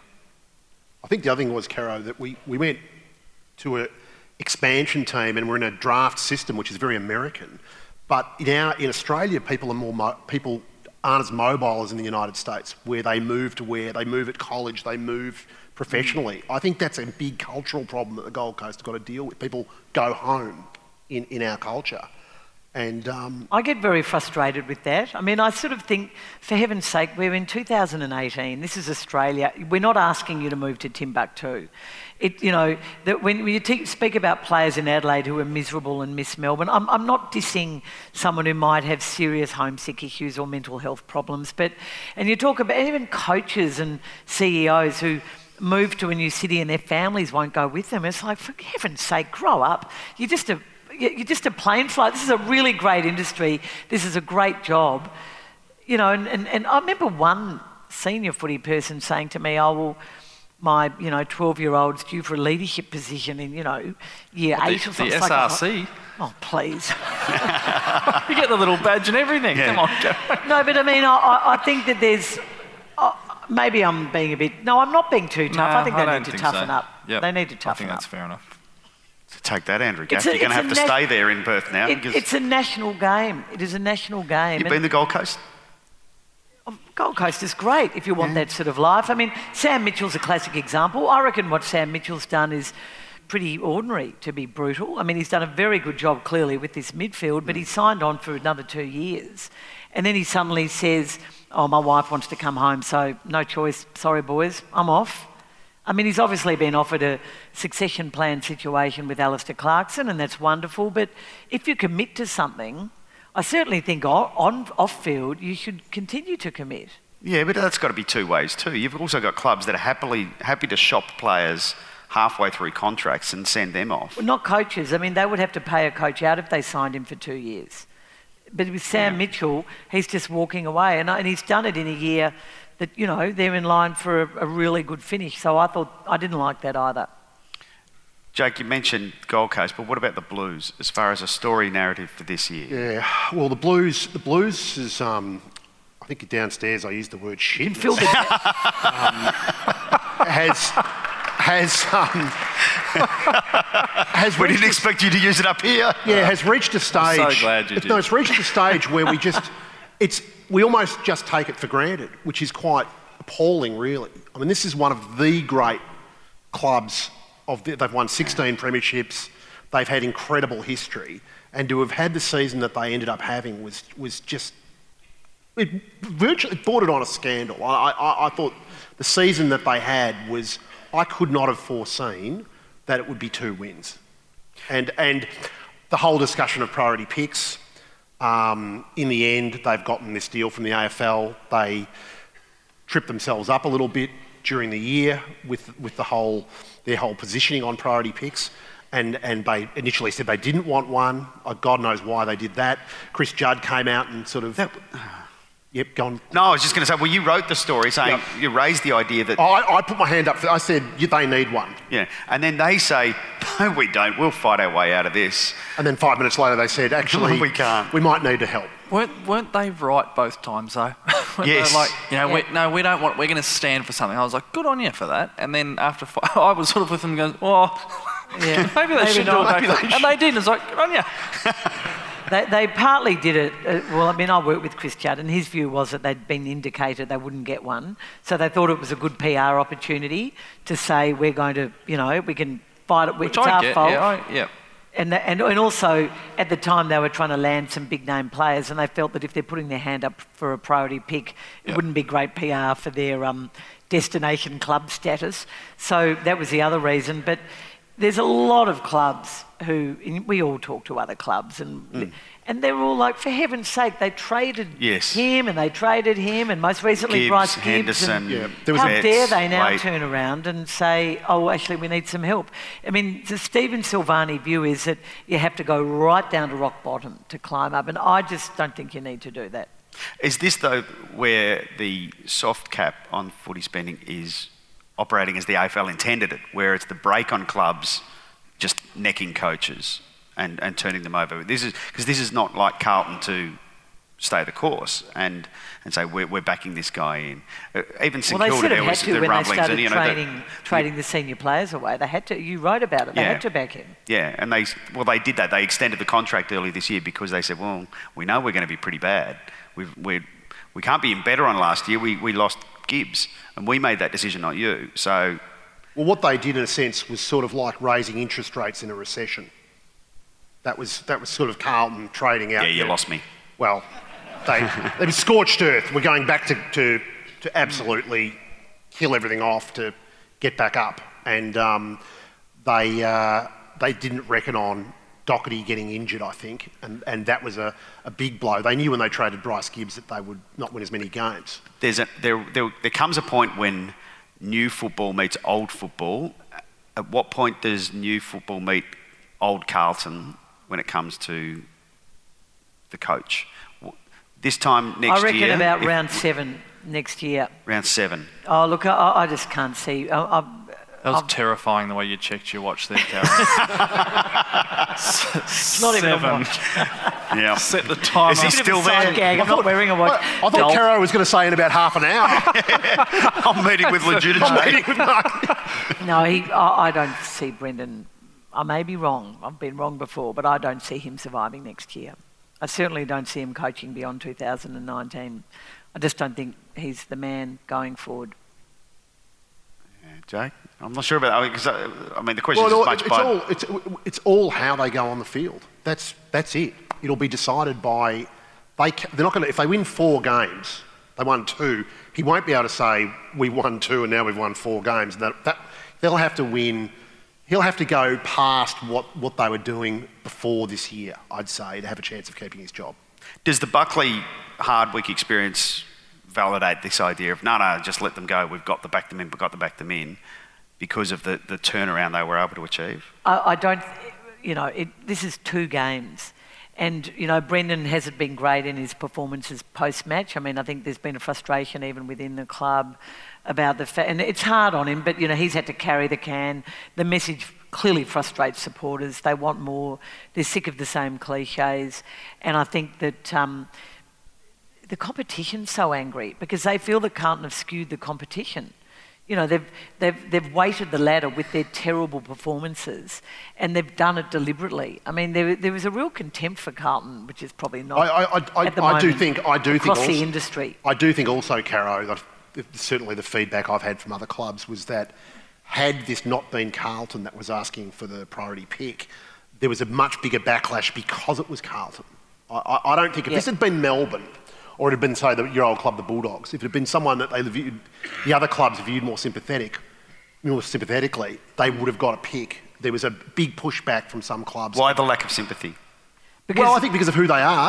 I think the other thing was, Caro, that we, we went to an expansion team and we're in a draft system which is very American. But in, our, in Australia, people are more mo- people aren't as mobile as in the United States, where they move to where they move at college, they move professionally. I think that's a big cultural problem that the Gold Coast have got to deal with. People go home in, in our culture. And um, I get very frustrated with that. I mean, I sort of think, for heaven's sake, we're in two thousand eighteen. This is Australia. We're not asking you to move to Timbuktu. It, you know, that when you te- speak about players in Adelaide who are miserable and miss Melbourne, I'm, I'm not dissing someone who might have serious homesick issues or mental health problems, but and you talk about even coaches and C E Os who move to a new city and their families won't go with them. It's like, for heaven's sake, grow up. You're just a You're just a plane flight. This is a really great industry. This is a great job. You know, and, and, and I remember one senior footy person saying to me, oh, well, my, you know, twelve-year-old's due for a leadership position in, you know, year The, eight or something. the It's S R like, C. oh, please. You get the little badge and everything. Yeah. Come on, go. No, but I mean, I, I, I think that there's... Uh, maybe I'm being a bit... No, I'm not being too tough. No, I think they don't need to think toughen so. up. Yep. They need to I toughen think up. that's fair enough. Take that, Andrew It's Gaff. a- You're going to it's have a to nat- stay there in Perth now. It, because it's a national game. It is a national game. you've And- been to Gold Coast? Gold Coast is great if you want that sort of life. I mean, Sam Mitchell's a classic example. I reckon what Sam Mitchell's done is pretty ordinary, to be brutal. I mean, he's done a very good job, clearly, with this midfield, but he signed on for another two years. And then he suddenly says, oh, my wife wants to come home, so no choice. Sorry, boys, I'm off. I mean, he's obviously been offered a succession plan situation with Alistair Clarkson, and that's wonderful. But if you commit to something, I certainly think on, on off-field you should continue to commit. Yeah, but that's got to be two ways too. You've also got clubs that are happily happy to shop players halfway through contracts and send them off. Well, not coaches. I mean, they would have to pay a coach out if they signed him for two years. But with Sam Yeah. Mitchell, he's just walking away, and, and he's done it in a year that, you know, they're in line for a, a really good finish. So I thought, I didn't like that either. Jake, you mentioned Gold Coast, but what about the Blues as far as a story narrative for this year? yeah, well, the Blues, the Blues is. Um, I think downstairs I used the word shit. You can feel the... has has um, has We reached didn't a- expect you to use it up here. yeah has reached a stage. so glad you it's- did. No, it's reached a stage where we just it's we almost just take it for granted, which is quite appalling, really. I mean, this is one of the great clubs of the, they've won sixteen premierships. They've had incredible history, and to have had the season that they ended up having was was just. It virtually it bordered on a scandal. I, I, I thought the season that they had was, I could not have foreseen that it would be two wins. And, and the whole discussion of priority picks, um, in the end, they've gotten this deal from the A F L. They tripped themselves up a little bit during the year with with the whole their whole positioning on priority picks. And, and they initially said they didn't want one. Oh, God knows why they did that. Chris Judd came out and sort of... That, yep, go on. No, I was just going to say, well, you wrote the story saying, yep. you raised the idea that... Oh, I, I put my hand up. I said, they need one. Yeah, and then they say, no, we don't. We'll fight our way out of this. And then five minutes later they said, actually, we can't. We might need to help. Weren't, weren't they right both times, though? Yes. Like, you know, yeah. we, no, we don't want... We're going to stand for something. I was like, good on you for that. And then after... Five, I was sort of with them going, oh... Yeah. maybe they maybe should not. do it back then. And they did. It's like, good on you. They, they partly did it, uh, well, I mean, I worked with Chris Judd and his view was that they'd been indicated they wouldn't get one. So they thought it was a good P R opportunity to say, we're going to, you know, we can fight it with Which it's I our get, fault. yeah, I, yeah. And, and, and also, at the time, they were trying to land some big-name players and they felt that if they're putting their hand up for a priority pick, it yep. wouldn't be great P R for their um, destination club status. So that was the other reason. But there's a lot of clubs who, we all talk to other clubs and mm. and they're all like, for heaven's sake, they traded yes. him and they traded him and most recently Gibbs, Bryce Gibbs. Henderson, and yeah. there was how Betts, dare they now Wait. turn around and say, oh, actually, we need some help. I mean, the Stephen Silvani view is that you have to go right down to rock bottom to climb up, and I just don't think you need to do that. Is this, though, where the soft cap on footy spending is operating as the A F L intended it, where it's the break on clubs just necking coaches and, and turning them over? This is because this is not like Carlton to stay the course and, and say we're, we're backing this guy in. Uh, even St Well, they Kilda, sort of there had was to the when they rumblings, started and you know trading, the, trading the senior players away. They had to. You wrote about it. They Yeah. had to back him. Yeah, and they well they did that. They extended the contract early this year because they said, well, we know we're going to be pretty bad. We've, we're we can't be better on last year. We we lost Gibbs, and we made that decision, not you. So. Well, what they did in a sense was sort of like raising interest rates in a recession. That was that was sort of Carlton trading out. Yeah, you there. lost me. Well, they it was scorched earth. We're going back to, to, to absolutely kill everything off to get back up. And um, they uh, they didn't reckon on Doherty getting injured, I think, and, and that was a, a big blow. They knew when they traded Bryce Gibbs that they would not win as many games. There's a, there, there there comes a point when new football meets old football. At what point does new football meet old Carlton when it comes to the coach? This time next year... I reckon year, about if, round seven next year. Round seven. Oh, look, I, I just can't see. I, I, That was I'm, terrifying the way you checked your watch there, Karen. It's not even a watch. Yeah. Set the timer. Is he still there? Gag. I'm not wearing a watch. I, I thought Caro was going to say in about half an hour. I'm meeting with Legitimacy. I'm meeting with Mark. No, he, I, I don't see Brendan. I may be wrong. I've been wrong before, but I don't see him surviving next year. I certainly don't see him coaching beyond two thousand nineteen. I just don't think he's the man going forward. Yeah, Jake? I'm not sure about that. Because I, I mean, the question Well, is as much it's, by... all, it's, it's all how they go on the field. That's, that's it. It'll be decided by... They, they're not going to... If they win four games, they won two, he won't be able to say, we won two and now we've won four games. That, that, they'll have to win... He'll have to go past what, what they were doing before this year, I'd say, to have a chance of keeping his job. Does the Buckley Hardwick experience validate this idea of, no, no, just let them go, we've got to back them in, we've got to back them in, because of the, the turnaround they were able to achieve? I, I don't... You know, it, this is two games. And, you know, Brendan hasn't been great in his performances post-match. I mean, I think there's been a frustration even within the club about the fact... And it's hard on him, but, you know, he's had to carry the can. The message clearly frustrates supporters. They want more. They're sick of the same cliches. And I think that um, the competition's so angry because they feel that Carlton have skewed the competition. You know, they've, they've, they've weighted the ladder with their terrible performances and they've done it deliberately. I mean, there, there was a real contempt for Carlton, which is probably not I, I, I, at the I moment do think... I do across think also, the industry. I do think also, Caro, that certainly the feedback I've had from other clubs was that had this not been Carlton that was asking for the priority pick, there was a much bigger backlash because it was Carlton. I, I, I don't think if yeah. this had been Melbourne, or it had been, say, the, your old club, the Bulldogs, if it had been someone that they viewed, the other clubs viewed more sympathetic, more sympathetically, they would have got a pick. There was a big pushback from some clubs. Why the lack of sympathy? Because Well, I think because of who they are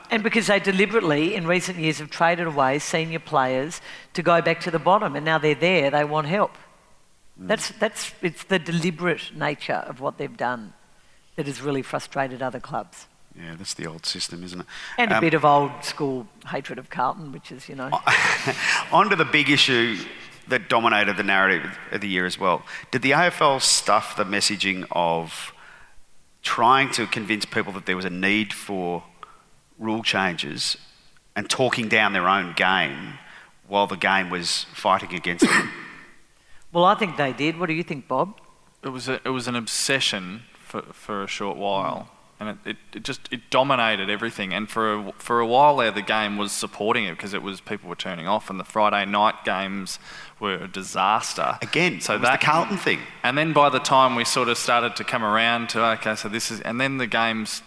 and because they deliberately, in recent years, have traded away senior players to go back to the bottom, and now they're there, they want help. Mm. That's, that's, it's the deliberate nature of what they've done that has really frustrated other clubs. Yeah, that's the old system, isn't it? And um, a bit of old school hatred of Carlton, which is, you know... On to the big issue that dominated the narrative of the year as well. Did the A F L stuff the messaging of trying to convince people that there was a need for rule changes and talking down their own game while the game was fighting against them? Well, I think they did. What do you think, Bob? It was a, it was an obsession for, for a short while. And it, it, it just it dominated everything. And for a, for a while there, the game was supporting it because it was people were turning off, and the Friday night games were a disaster. Again, so it was that the Carlton thing. And then by the time we sort of started to come around to okay, so this is, and then the games,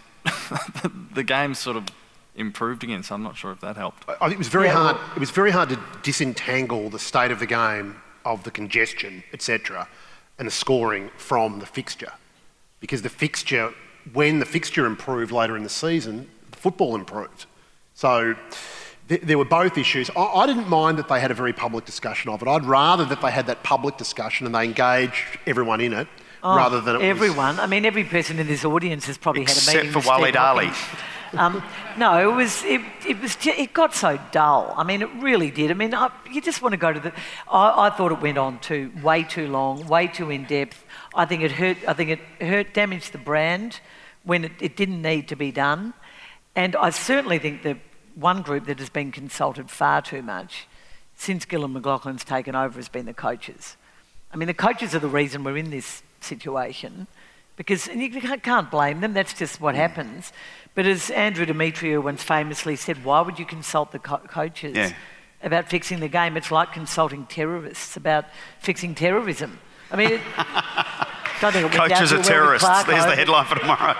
the games sort of improved again. So I'm not sure if that helped. I think it was very yeah, hard. It was very hard to disentangle the state of the game, of the congestion, et cetera, and the scoring from the fixture, because the fixture. When the fixture improved later in the season, the football improved. So th- there were both issues. I-, I didn't mind that they had a very public discussion of it. I'd rather that they had that public discussion and they engaged everyone in it, oh, rather than it everyone. Was... I mean, every person in this audience has probably Except had a meeting for with Waleed Ali. Um, no, it was it, it was it got so dull. I mean, it really did. I mean, I, you just want to go to the. I, I thought it went on too way too long, way too in depth. I think it hurt. I think it hurt, damaged the brand when it, it didn't need to be done. And I certainly think that one group that has been consulted far too much since Gillon McLachlan's taken over has been the coaches. I mean, the coaches are the reason we're in this situation, because and you can't blame them. That's just what happens. But as Andrew Demetriou once famously said, why would you consult the co- coaches yeah. about fixing the game? It's like consulting terrorists about fixing terrorism. I mean, it, don't think it went coaches down are terrorists. Clark There's over. the headline for tomorrow.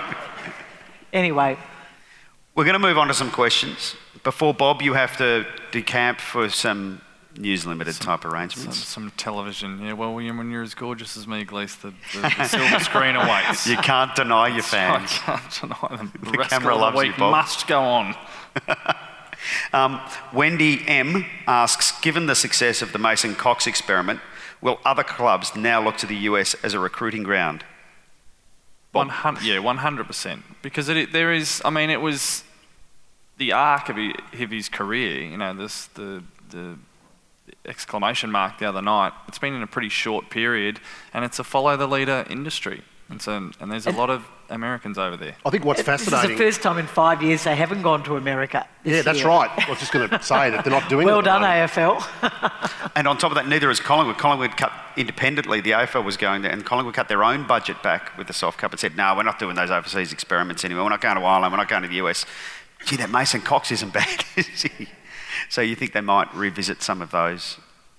Anyway. We're going to move on to some questions. Before, Bob, you have to decamp for some News Limited some, type arrangements. Some, some television. Yeah, well, when you're as gorgeous as me, Glees, the, the, the silver screen awaits. You can't deny your fans. I can't deny them. The, the rest camera of the loves week you, Bob. Must go on. um, Wendy M asks, given the success of the Mason Cox experiment, will other clubs now look to the U S as a recruiting ground? One hundred, yeah, one hundred percent. Because it, there is, I mean, it was the arc of his, of his career. You know, this the the exclamation mark the other night. It's been in a pretty short period, and it's a follow the leader industry. And so, and there's a lot of Americans over there. I think what's fascinating... This is the first time in five years they haven't gone to America. Yeah, that's year. right. I was just going to say that they're not doing well it. Well done, A F L. And on top of that, neither is Collingwood. Collingwood cut independently. The A F L was going there, and Collingwood cut their own budget back with the soft cup and said, no, we're not doing those overseas experiments anymore. We're not going to Ireland. We're not going to the U S. Gee, that Mason Cox isn't bad, is he? So you think they might revisit some of those?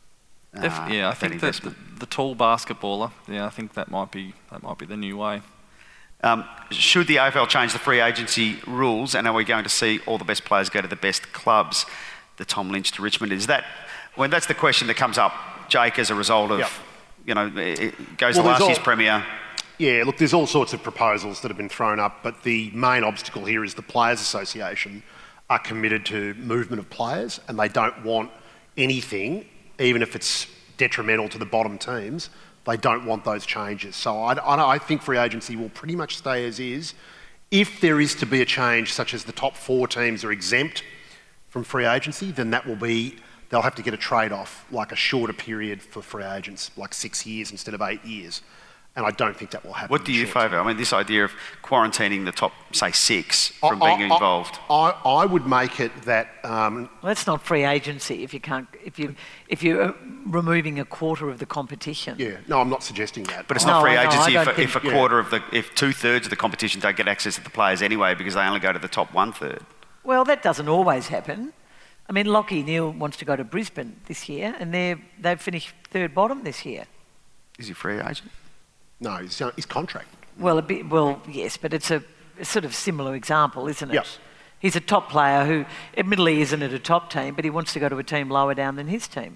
Uh, Def- yeah, I think that the, the tall basketballer. Yeah, I think that might be that might be the new way. Um, should the A F L change the free agency rules, and are we going to see all the best players go to the best clubs? The Tom Lynch to Richmond, is that? Well, that's the question that comes up, Jake, as a result of, yep. you know, it goes well, to last all, year's Premier. Yeah, look, there's all sorts of proposals that have been thrown up, but the main obstacle here is the Players Association are committed to movement of players, and they don't want anything, even if it's detrimental to the bottom teams. They don't want those changes. So I, I, I think free agency will pretty much stay as is. If there is to be a change, such as the top four teams are exempt from free agency, then that will be, they'll have to get a trade-off, like a shorter period for free agents, like six years instead of eight years. And I don't think that will happen. What do you favour? I mean, this idea of quarantining the top, say, six from I, being I, involved. I, I would make it that... Um, well, that's not free agency if you can't, if you if you're removing a quarter of the competition. Yeah, no, I'm not suggesting that. But it's no, not free no, agency if, think, if a yeah. quarter of the, if two thirds of the competition don't get access to the players anyway because they only go to the top one third. Well, that doesn't always happen. I mean, Lachie Neale wants to go to Brisbane this year, and they're they've finished third bottom this year. Is he free agent? No, he's, uh, he's contracted. Well, a bit, well, yes, but it's a, a sort of similar example, isn't it? Yep. He's a top player who admittedly isn't at a top team, but he wants to go to a team lower down than his team.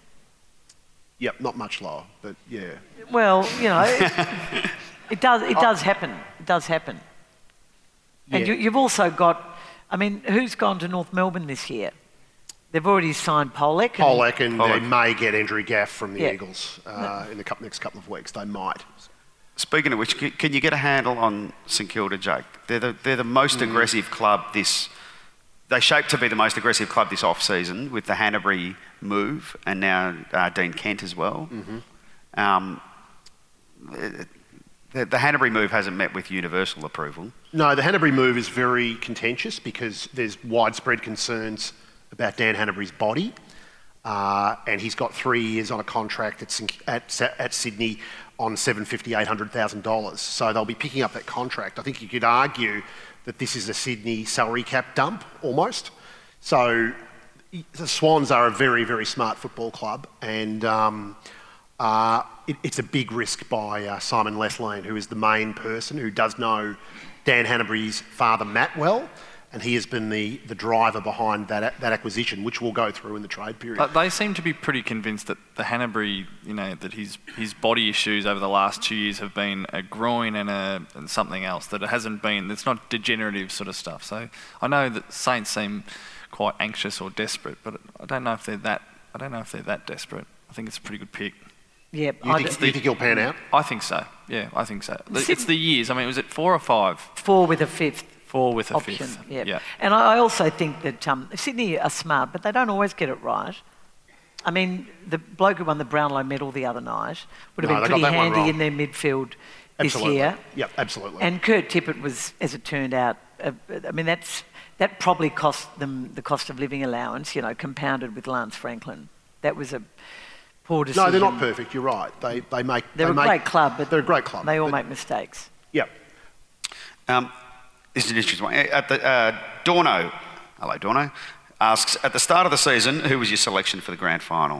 Yep, not much lower, but yeah. Well, you know, it, it does it does happen. It does happen. And Yeah. you, you've also got I mean, who's gone to North Melbourne this year? They've already signed Pollock. And Pollock, and Pollock. they may get Andrew Gaff from the Yeah. Eagles uh, in the couple, next couple of weeks. They might. Speaking of which, c- can you get a handle on St Kilda, Jake? They're the, they're the most aggressive club this... They shaped to be the most aggressive club this off-season with the Hanbury move and now uh, Dean Kent as well. Mm-hmm. Um, the, the Hanbury move hasn't met with universal approval. No, the Hanbury move is very contentious because there's widespread concerns about Dan Hanbury's body. Uh, and he's got three years on a contract at, St- at, at Sydney on seven hundred fifty thousand dollars, eight hundred thousand dollars. So they'll be picking up that contract. I think you could argue that this is a Sydney salary cap dump, almost. So the Swans are a very, very smart football club, and um, uh, it, it's a big risk by uh, Simon Lethlean, who is the main person who does know Dan Hanbury's father, Matt, well, and he has been the, the driver behind that that acquisition, which will go through in the trade period. But they seem to be pretty convinced that the Hanbury, you know, that his his body issues over the last two years have been a groin and a and something else. That it hasn't been. It's not degenerative sort of stuff. So I know that Saints seem quite anxious or desperate, but I don't know if they're that. I don't know if they're that desperate. I think it's a pretty good pick. Yeah, You I think, d- you think he'll pan out? I think so. Yeah, I think so. It's the years. I mean, was it four or five? four with a fifth. Four with a option. fifth. Yeah. Yeah. And I I also think that um, Sydney are smart, but they don't always get it right. I mean, the bloke who won the Brownlow medal the other night would have No, they been got pretty that one handy wrong. in their midfield this Absolutely. year. Yep, absolutely. And Kurt Tippett was, as it turned out, uh, I mean, that's that probably cost them the cost of living allowance, you know, compounded with Lance Franklin. That was a poor decision. no, they're not perfect. You're right. They they make. They're they a make, great club, but they're a great club. they all but- make mistakes. Yep. Um, this is an interesting one. At the, uh, Dorno, hello Dorno, asks, at the start of the season, who was your selection for the grand final?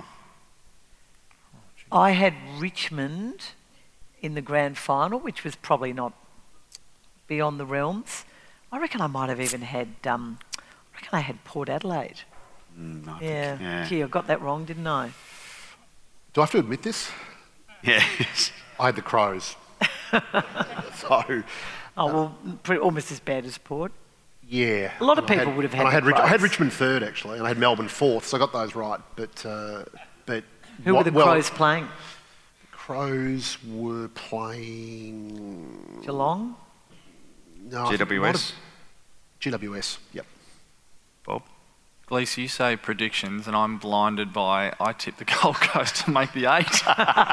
I had Richmond in the grand final, which was probably not beyond the realms. I reckon I might have even had, um, I reckon I had Port Adelaide. Mm, I think- Yeah. yeah. Gee, I got that wrong, didn't I? Do I have to admit this? Yes. I had the Crows. so, Oh, well, pretty, almost as bad as Port. yeah. A lot of And I people had- would have had and I had, the Rich- I had Crows. Richmond third, actually, and I had Melbourne fourth, so I got those right. But, uh, but Who what- were the well, Crows playing? Crows were playing... Geelong? No, I think G W it might S, have- G W S, yep. Bob. Gleese, you say predictions, and I'm blinded by I tipped the Gold Coast to make the eight. so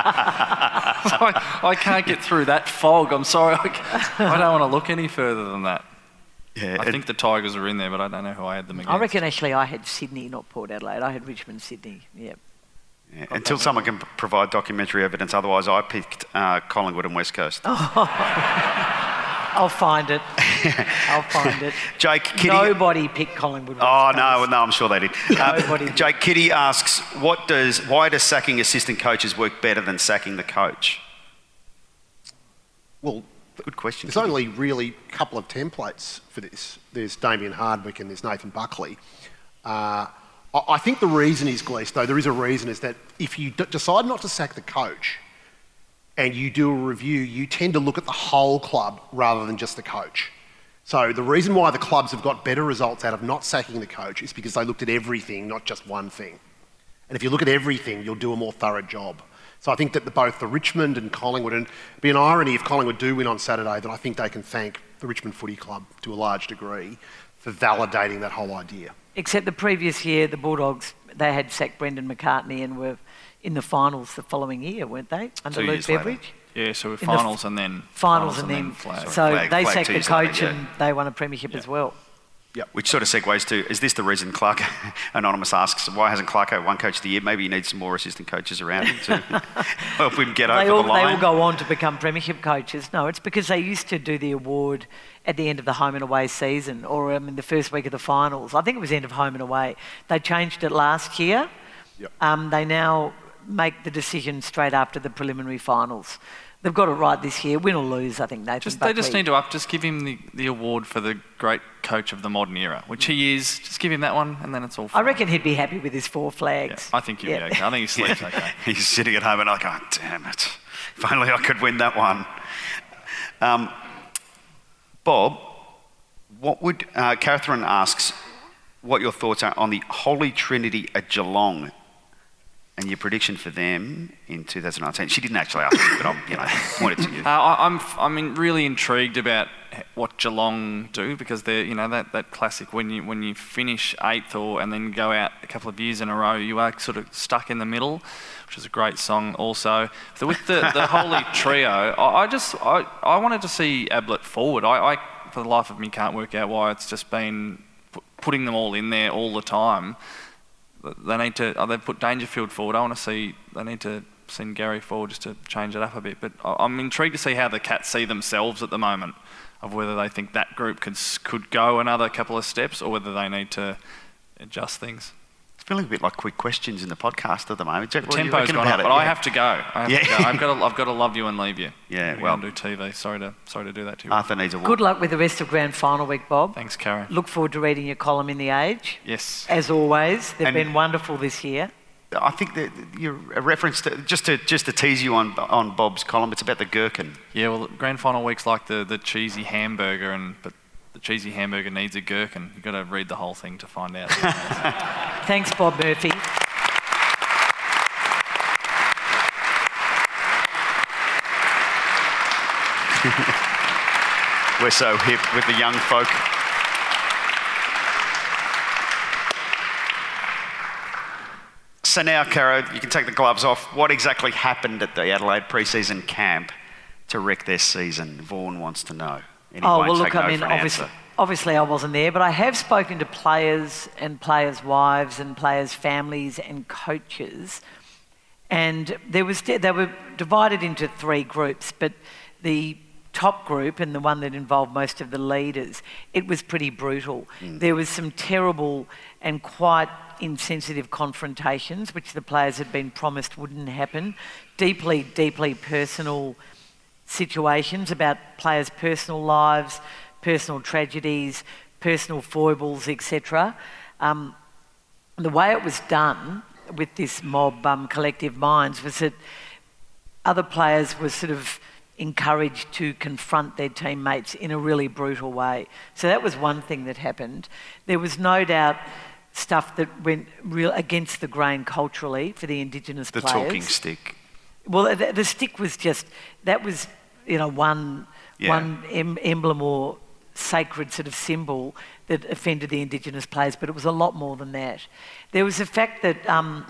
I, I can't get through that fog. I'm sorry. I, c- I don't want to look any further than that. Yeah, I it- think the Tigers are in there, but I don't know who I had them against. I reckon actually I had Sydney, not Port Adelaide. I had Richmond, Sydney. Yep. yeah, until someone can p- provide documentary evidence, otherwise I picked uh, Collingwood and West Coast. I'll find it. I'll find it. Jake, Kitty... Nobody picked Collingwood. Oh West no, Coast. no, I'm sure they did. Uh, Nobody did. Jake Kitty asks, "What does? Why does sacking assistant coaches work better than sacking the coach?" Well, Good question. there's only really a couple of templates for this. There's Damien Hardwick and there's Nathan Buckley. Uh, I I think the reason is, Gleese, though, there is a reason, is that if you d- decide not to sack the coach and you do a review, you tend to look at the whole club rather than just the coach. So the reason why the clubs have got better results out of not sacking the coach is because they looked at everything, not just one thing. And if you look at everything, you'll do a more thorough job. So I think that the, both the Richmond and Collingwood, and it'd be an irony if Collingwood do win on Saturday, that I think they can thank the Richmond Footy Club to a large degree for validating that whole idea. Except the previous year, the Bulldogs, they had sacked Brendan McCartney and were in the finals the following year, weren't they? Under Two Luke years later. Beveridge? Yeah, so we're In the f- finals and then Finals, and then, flag. so Flag- they flag sacked two the years later, coach yeah. and they won a premiership as well. Which sort of segues to, is this the reason Clark Anonymous asks, why hasn't Clarko won coach of the year? Maybe he needs some more assistant coaches around him to help him get They over all, the they line. all go on to become premiership coaches. No, it's because they used to do the award at the end of the home and away season, or um, in the first week of the finals. I think it was end of home and away. They changed it last year. Yep. Um, they now make the decision straight after the preliminary finals. They've got it right this year, win or lose. I think Nathan Just, Buckley. they just need to up, just give him the, the award for the great coach of the modern era, which he is. Just give him that one, and then it's all I fine. reckon he'd be happy with his four Yeah, flags. I think he'll Yeah. be okay. I think he sleeps okay. He's sitting at home and like, oh, damn it. If only I could win that one. Um, Bob, What would, uh, Catherine asks, what your thoughts are on the Holy Trinity at Geelong and your prediction for them in two thousand nineteen. She didn't actually ask me, but I you know, pointed to you. Uh, I, I'm I'm in- really intrigued about what Geelong do, because they're, you know, that, that classic when you when you finish eighth or and then go out a couple of years in a row, you are sort of stuck in the middle, which is a great song also. So with the, the Holy Trio, I, I just I, I wanted to see Ablett forward. I, I for the life of me can't work out why it's just been p- putting them all in there all the time. They need to. Oh, they've put Dangerfield forward. I want to see. They need to send Gary forward just to change it up a bit. But I'm intrigued to see how the Cats see themselves at the moment, of whether they think that group could could go another couple of steps, or whether they need to adjust things. It's feeling a bit like quick questions in the podcast at the moment. Jack, The what do you tempo's reckon gone about up, it? but Yeah. I have to go. I have Yeah. to go. I've got to. I've got to love you and leave you. Yeah, We're well- going to do T V. Sorry to. Sorry to do that to you. Arthur needs a walk. Good luck with the rest of Grand Final week, Bob. Thanks, Karen. Look forward to reading your column in The Age. Yes. As always, they've And- been wonderful this year. I think that your a reference to just to just to tease you on on Bob's column. It's about the gherkin. Yeah. Well, Grand Final week's like the, the cheesy hamburger, and but the cheesy hamburger needs a gherkin. You've got to read the whole thing to find out. Thanks, Bob Murphy. We're so hip with the young folk. So now, Caro, you can take the gloves off. What exactly happened at the Adelaide pre-season camp to wreck their season? Vaughan wants to know. And he Oh, won't well, take look, I no mean, for an obviously, answer. obviously I wasn't there, but I have spoken to players and players' wives and players' families and coaches. And there was they were divided into three groups, but the top group and the one that involved most of the leaders, it was pretty brutal. Mm. There was some terrible and quite insensitive confrontations, which the players had been promised wouldn't happen. Deeply, deeply personal situations about players' personal lives, personal tragedies, personal foibles, et cetera. Um, the way it was done with this mob um, collective minds was that other players were sort of encouraged to confront their teammates in a really brutal way. So that was one thing that happened. There was no doubt stuff that went real against the grain culturally for the Indigenous The players. talking stick. Well, the, the stick was just, that was, you know, one, Yeah. one em- emblem or sacred sort of symbol that offended the Indigenous players, but it was a lot more than that. There was the fact that um,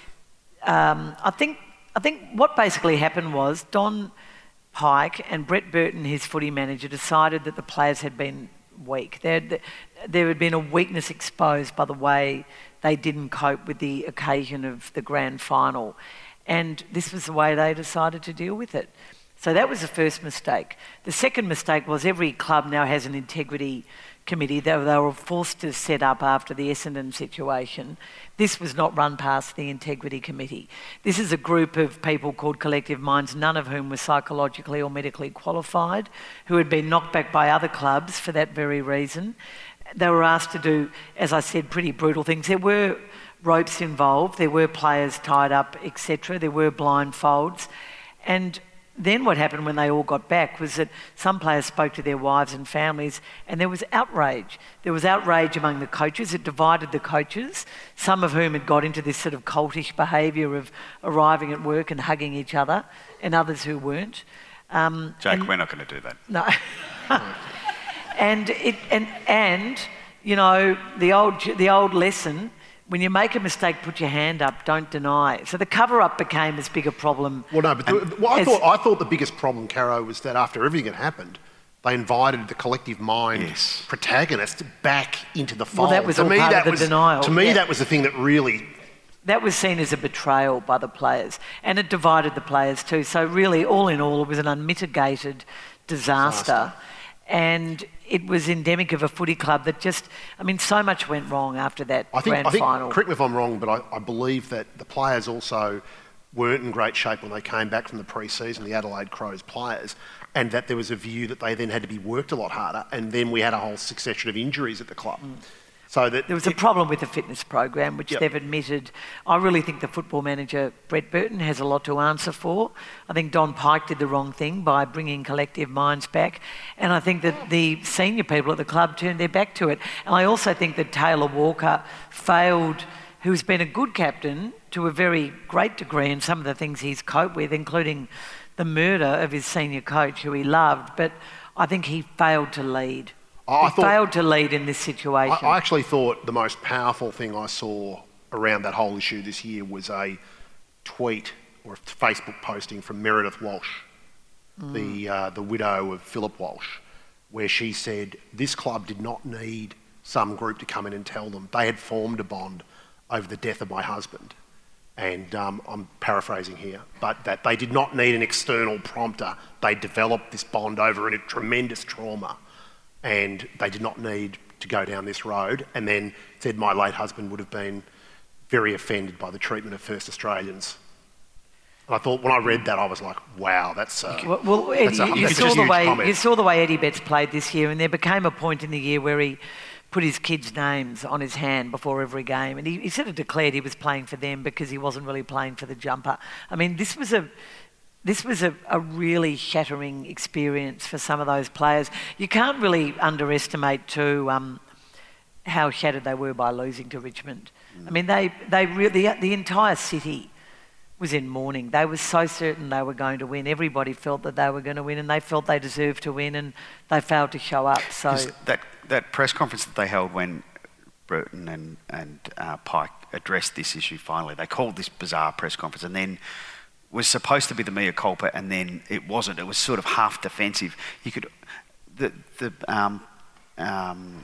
um, I think I think what basically happened was Don Pike and Brett Burton, his footy manager, decided that the players had been weak. There had, there had been a weakness exposed by the way they didn't cope with the occasion of the grand final. And this was the way they decided to deal with it. So that was the first mistake. The second mistake was every club now has an integrity committee that they were forced to set up after the Essendon situation. This was not run past the integrity committee. This is a group of people called Collective Minds, none of whom were psychologically or medically qualified, who had been knocked back by other clubs for that very reason. They were asked to do, as I said, pretty brutal things. There were ropes involved, there were players tied up, et cetera. There were blindfolds. And then what happened when they all got back was that some players spoke to their wives and families, and there was outrage. There was outrage among the coaches. It divided the coaches, some of whom had got into this sort of cultish behaviour of arriving at work and hugging each other, and others who weren't. Um, Jake, and- we're not going to do that. No. and it and and you know the old the old lesson. When you make a mistake, put your hand up, don't deny it. So the cover-up became as big a problem. Well, no, but the, well, I, as- thought, I thought the biggest problem, Caro, was that after everything had happened, they invited the collective mind Yes. protagonist back into the Well, fold. that was to all me, part that of the was, denial, To me, yeah. that was the thing that really... That was seen as a betrayal by the players, and it divided the players too. So really, all in all, it was an unmitigated disaster. Disaster. And it was endemic of a footy club that just, I mean, so much went wrong after that I think, grand I think final. correct me if I'm wrong, but I, I believe that the players also weren't in great shape when they came back from the pre-season, the Adelaide Crows players, and that there was a view that they then had to be worked a lot harder, and then we had a whole succession of injuries at the club. So that there was a problem with the fitness program, which Yep. they've admitted. I really think the football manager, Brett Burton, has a lot to answer for. I think Don Pike did the wrong thing by bringing collective minds back. And I think that the senior people at the club turned their back to it. And I also think that Taylor Walker failed, who's been a good captain to a very great degree in some of the things he's coped with, including the murder of his senior coach, who he loved. But I think he failed to lead. I he thought- failed to lead in this situation. I, I actually thought the most powerful thing I saw around that whole issue this year was a tweet or a Facebook posting from Meredith Walsh, mm. the uh, the widow of Philip Walsh, where she said this club did not need some group to come in and tell them. They had formed a bond over the death of my husband. And um, I'm paraphrasing here, but that they did not need an external prompter. They developed this bond over a tremendous trauma. And they did not need to go down this road, and then said my late husband would have been very offended by the treatment of First Australians. And I thought, when I read that, I was like, wow, that's a, well, well Eddie, that's a, you, that's a saw the huge way, comment. you saw the way Eddie Betts played this year, and there became a point in the year where he put his kids' names on his hand before every game, and he, he sort of declared he was playing for them because he wasn't really playing for the jumper. I mean, this was a... This was a, a really shattering experience for some of those players. You can't really underestimate too um, how shattered they were by losing to Richmond. Mm. I mean, they they really the, the entire city was in mourning. They were so certain they were going to win. Everybody felt that they were going to win, and they felt they deserved to win, and they failed to show up. So that that press conference that they held when Burton and and uh, Pike addressed this issue finally, they called this bizarre press conference, and then was supposed to be the mea culpa, and then it wasn't. It was sort of half defensive. You could, the the um, um,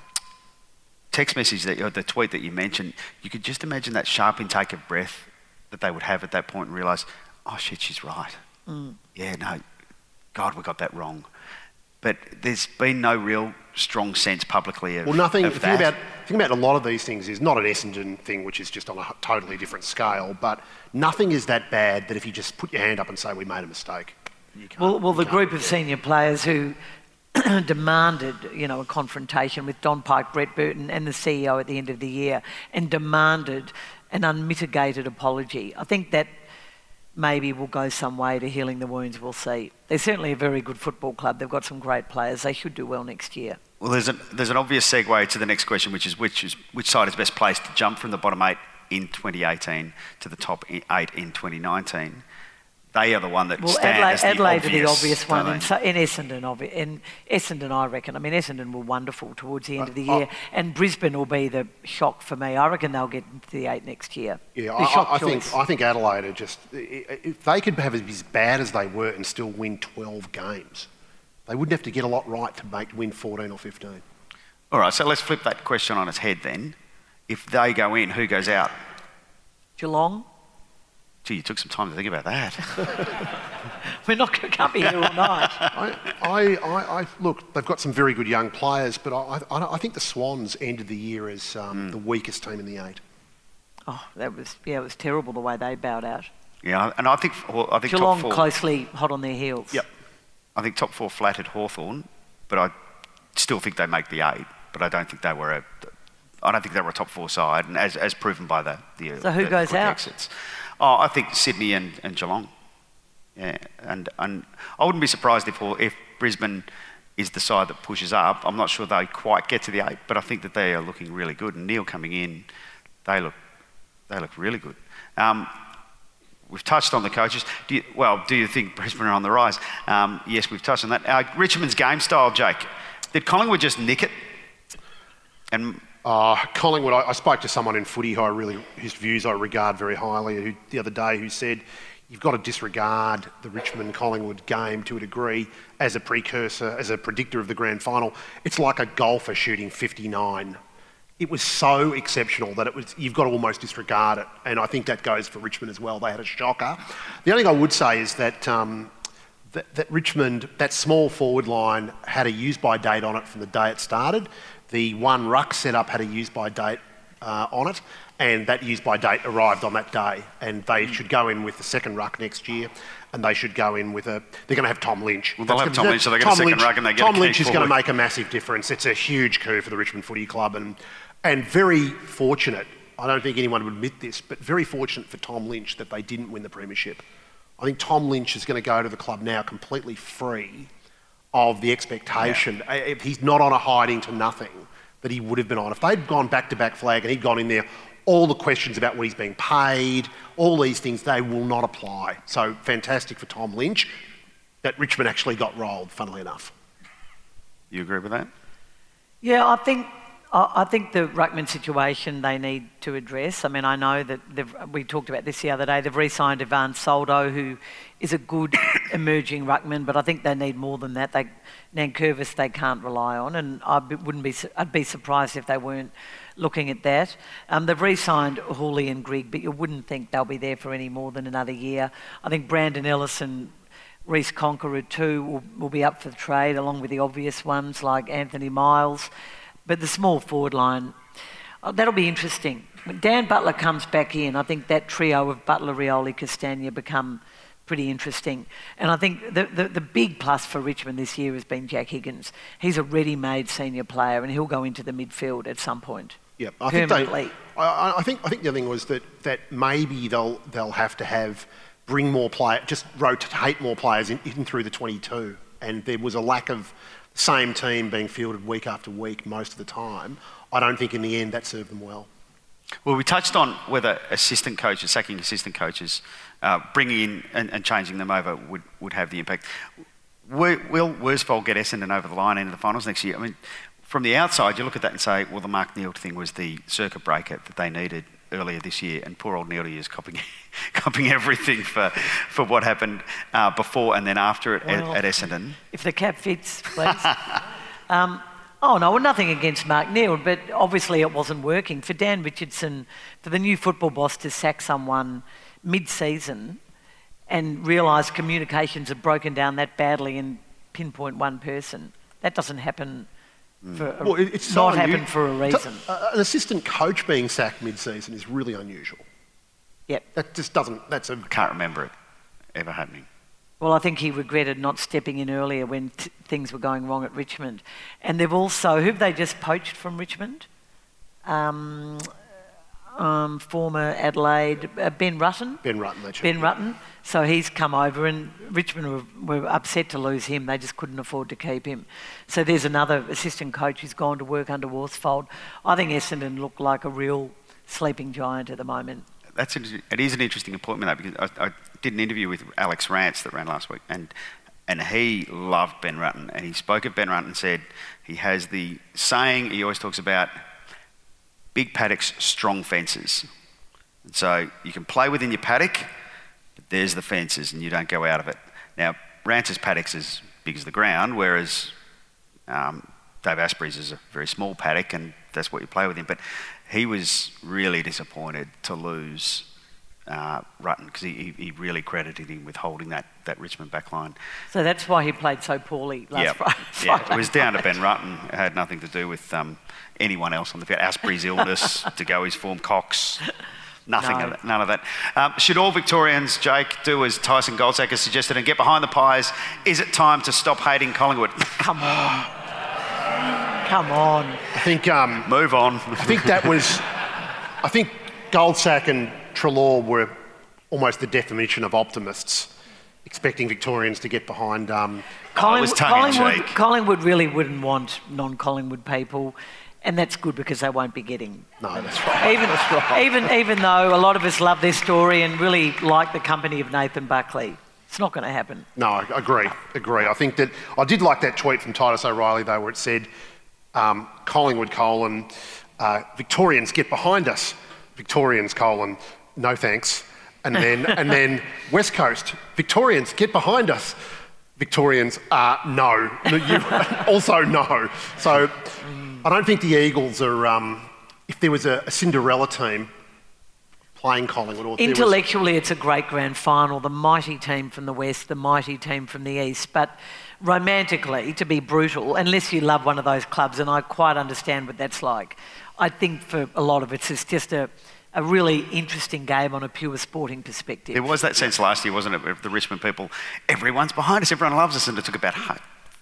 text message that or the tweet that you mentioned, you could just imagine that sharp intake of breath that they would have at that point and realise, oh shit, she's right. Mm. Yeah, no, God, we got that wrong. But there's been no real strong sense publicly of, well, nothing. of the that. thing about the thing about a lot of these things is not an Essendon thing, which is just on a totally different scale. But nothing is that bad that if you just put your hand up and say we made a mistake, you can't. Well, well, you the group of senior players who demanded, you know, a confrontation with Don Pike, Brett Burton, and the C E O at the end of the year, and demanded an unmitigated apology. I think that maybe will go some way to healing the wounds. We'll see. They're certainly a very good football club. They've got some great players. They should do well next year. Well, there's, a, there's an obvious segue to the next question, which is which is which side is best placed to jump from the bottom eight in twenty eighteen to the top eight in twenty nineteen. They are the one that well, stand Adelaide, as the Adelaide obvious, are the obvious one, don't and they? so, in Essendon, obvi- in Essendon, I reckon. I mean, Essendon were wonderful towards the end of the year, and Brisbane will be the shock for me. I reckon they'll get into the eight next year. Yeah, The I, shock I, I choice. think I think Adelaide are just. If they could have as bad as they were and still win twelve games, they wouldn't have to get a lot right to make win fourteen or fifteen. All right, so let's flip that question on its head then. If they go in, who goes out? Geelong. Gee, you took some time to think about that. We're not going to come here all night. I, I, I, I look. They've got some very good young players, but I, I, I think the Swans ended the year as um, mm. the weakest team in the eight. Oh, that was yeah, it was terrible the way they bowed out. Yeah, and I think well, I think Geelong top four, closely hot on their heels. Yep. I think top four flattered Hawthorn, but I still think they make the eight. But I don't think they were a. I don't think they were a top four side, and as as proven by the the. So who the goes quick out? Exits. Oh, I think Sydney and, and Geelong. Yeah, and and I wouldn't be surprised if if Brisbane is the side that pushes up. I'm not sure they quite get to the eight, but I think that they are looking really good. And Neil coming in, they look they look really good. Um, we've touched on the coaches. Do you, well, do you think Brisbane are on the rise? Um, yes, we've touched on that. Uh, Richmond's game style, Jake. Did Collingwood just nick it? And Uh, Collingwood, I, I spoke to someone in footy who I really, whose views I regard very highly, who, the other day, who said you've got to disregard the Richmond-Collingwood game to a degree as a precursor, as a predictor of the grand final. It's like a golfer shooting fifty-nine. It was so exceptional that it was you've got to almost disregard it, and I think that goes for Richmond as well. They had a shocker. The only thing I would say is that um, that, that Richmond, that small forward line, had a use-by date on it from the day it started. The one ruck setup had a use-by date uh, on it, and that use-by date arrived on that day. And they should go in with the second ruck next year, and they should go in with a. They're going to have Tom Lynch. Well, they'll That's have gonna, Tom Lynch, so they get a second Lynch, ruck and they get Tom a key Lynch is going to forward. make a massive difference. It's a huge coup for the Richmond Footy Club, and And very fortunate, I don't think anyone would admit this, but very fortunate for Tom Lynch that they didn't win the premiership. I think Tom Lynch is going to go to the club now completely free of the expectation. Yeah. If he's not on a hiding to nothing that he would have been on. If they'd gone back-to-back flag and he'd gone in there, all the questions about what he's being paid, all these things, they will not apply. So fantastic for Tom Lynch that Richmond actually got rolled, funnily enough. You agree with that? Yeah, I think I think the ruckman situation they need to address. I mean, I know that we talked about this the other day. They've re-signed Ivan Soldo, who is a good emerging ruckman, but I think they need more than that. They, Nankervis they can't rely on, and I wouldn't be. I'd be surprised if they weren't looking at that. Um, they've re-signed Hawley and Grigg, but you wouldn't think they'll be there for any more than another year. I think Brandon Ellis and Reece Conqueror too will, will be up for the trade, along with the obvious ones like Anthony Miles. But the small forward line, oh, that'll be interesting. When Dan Butler comes back in, I think that trio of Butler, Rioli, Castagna become pretty interesting. And I think the, the, the big plus for Richmond this year has been Jack Higgins. He's a ready-made senior player and he'll go into the midfield at some point. Yeah, I think they, I, I think I think the other thing was that that maybe they'll they'll have to have bring more play, just rotate more players in, in through the twenty-two, and there was a lack of the same team being fielded week after week most of the time. I don't think in the end that served them well. Well, we touched on whether assistant coaches, sacking assistant coaches, uh, bringing in and, and changing them over would, would have the impact. Will, will Worsfold get Essendon over the line into the finals next year? I mean, from the outside, you look at that and say, well, the Mark Neeld thing was the circuit breaker that they needed earlier this year, and poor old Neildy is copying, copying everything for for what happened uh, before and then after it well, at, at Essendon. If the cap fits, please. um, oh no, well, nothing against Mark Neeld, but obviously it wasn't working. For Dan Richardson, for the new football boss to sack someone mid-season and realise communications have broken down that badly and pinpoint one person, that doesn't happen. For a, well, it's not so happened for a reason. Uh, an assistant coach being sacked mid-season is really unusual. Yep. That just doesn't, that's a... I can't remember it ever happening. Well, I think he regretted not stepping in earlier when t- things were going wrong at Richmond. And they've also, who've they just poached from Richmond? Um, um, former Adelaide, uh, Ben Rutten. Ben Rutten, that's Ben right. Rutten. So he's come over and Richmond were, were upset to lose him. They just couldn't afford to keep him. So there's another assistant coach who's gone to work under Worsfold. I think Essendon look like a real sleeping giant at the moment. That's an, it is an interesting appointment though, because I, I did an interview with Alex Rance that ran last week, and and he loved Ben Rutten, and he spoke of Ben Rutten and said he has the saying he always talks about: big paddocks, strong fences. And so you can play within your paddock, but there's the fences and you don't go out of it. Now, Rance's paddock's as big as the ground, whereas um, Dave Asprey's is a very small paddock and that's what you play with him. But he was really disappointed to lose uh, Rutten because he, he really credited him with holding that, that Richmond backline. So that's why he played so poorly last yep. Friday. Yeah, it was down to Ben Rutten. It had nothing to do with um, anyone else on the field. Asprey's illness, to go his form, Cox, nothing No. of that, none of that. Um, should all Victorians, Jake, do as Tyson Goldsacker suggested and get behind the Pies? Is it time to stop hating Collingwood? Come on. Come on. I think... Um, Move on. I think that was... I think Goldsack and Treloar were almost the definition of optimists, expecting Victorians to get behind... Um, Oh, it was tongue in Collingwood, cheek. Collingwood really wouldn't want non-Collingwood people, and that's good because they won't be getting. no, that's right. Even, that's right. even, even though a lot of us love their story and really like the company of Nathan Buckley, it's not going to happen. No, I agree, agree. I think that... I did like that tweet from Titus O'Reilly, though, where it said, um, Collingwood, colon, uh, Victorians, get behind us. Victorians, colon, no thanks. And then, and then West Coast, Victorians, get behind us. Victorians, uh, no. no you, also no. So I don't think the Eagles are... Um, if there was a, a Cinderella team playing Collingwood... Or if there was- Intellectually, it's a great grand final, the mighty team from the West, the mighty team from the East. But romantically, to be brutal, unless you love one of those clubs, and I quite understand what that's like, I think for a lot of it, it's just a... a really interesting game on a pure sporting perspective. There was that sense last year, wasn't it, of the Richmond people, everyone's behind us, everyone loves us, and it took about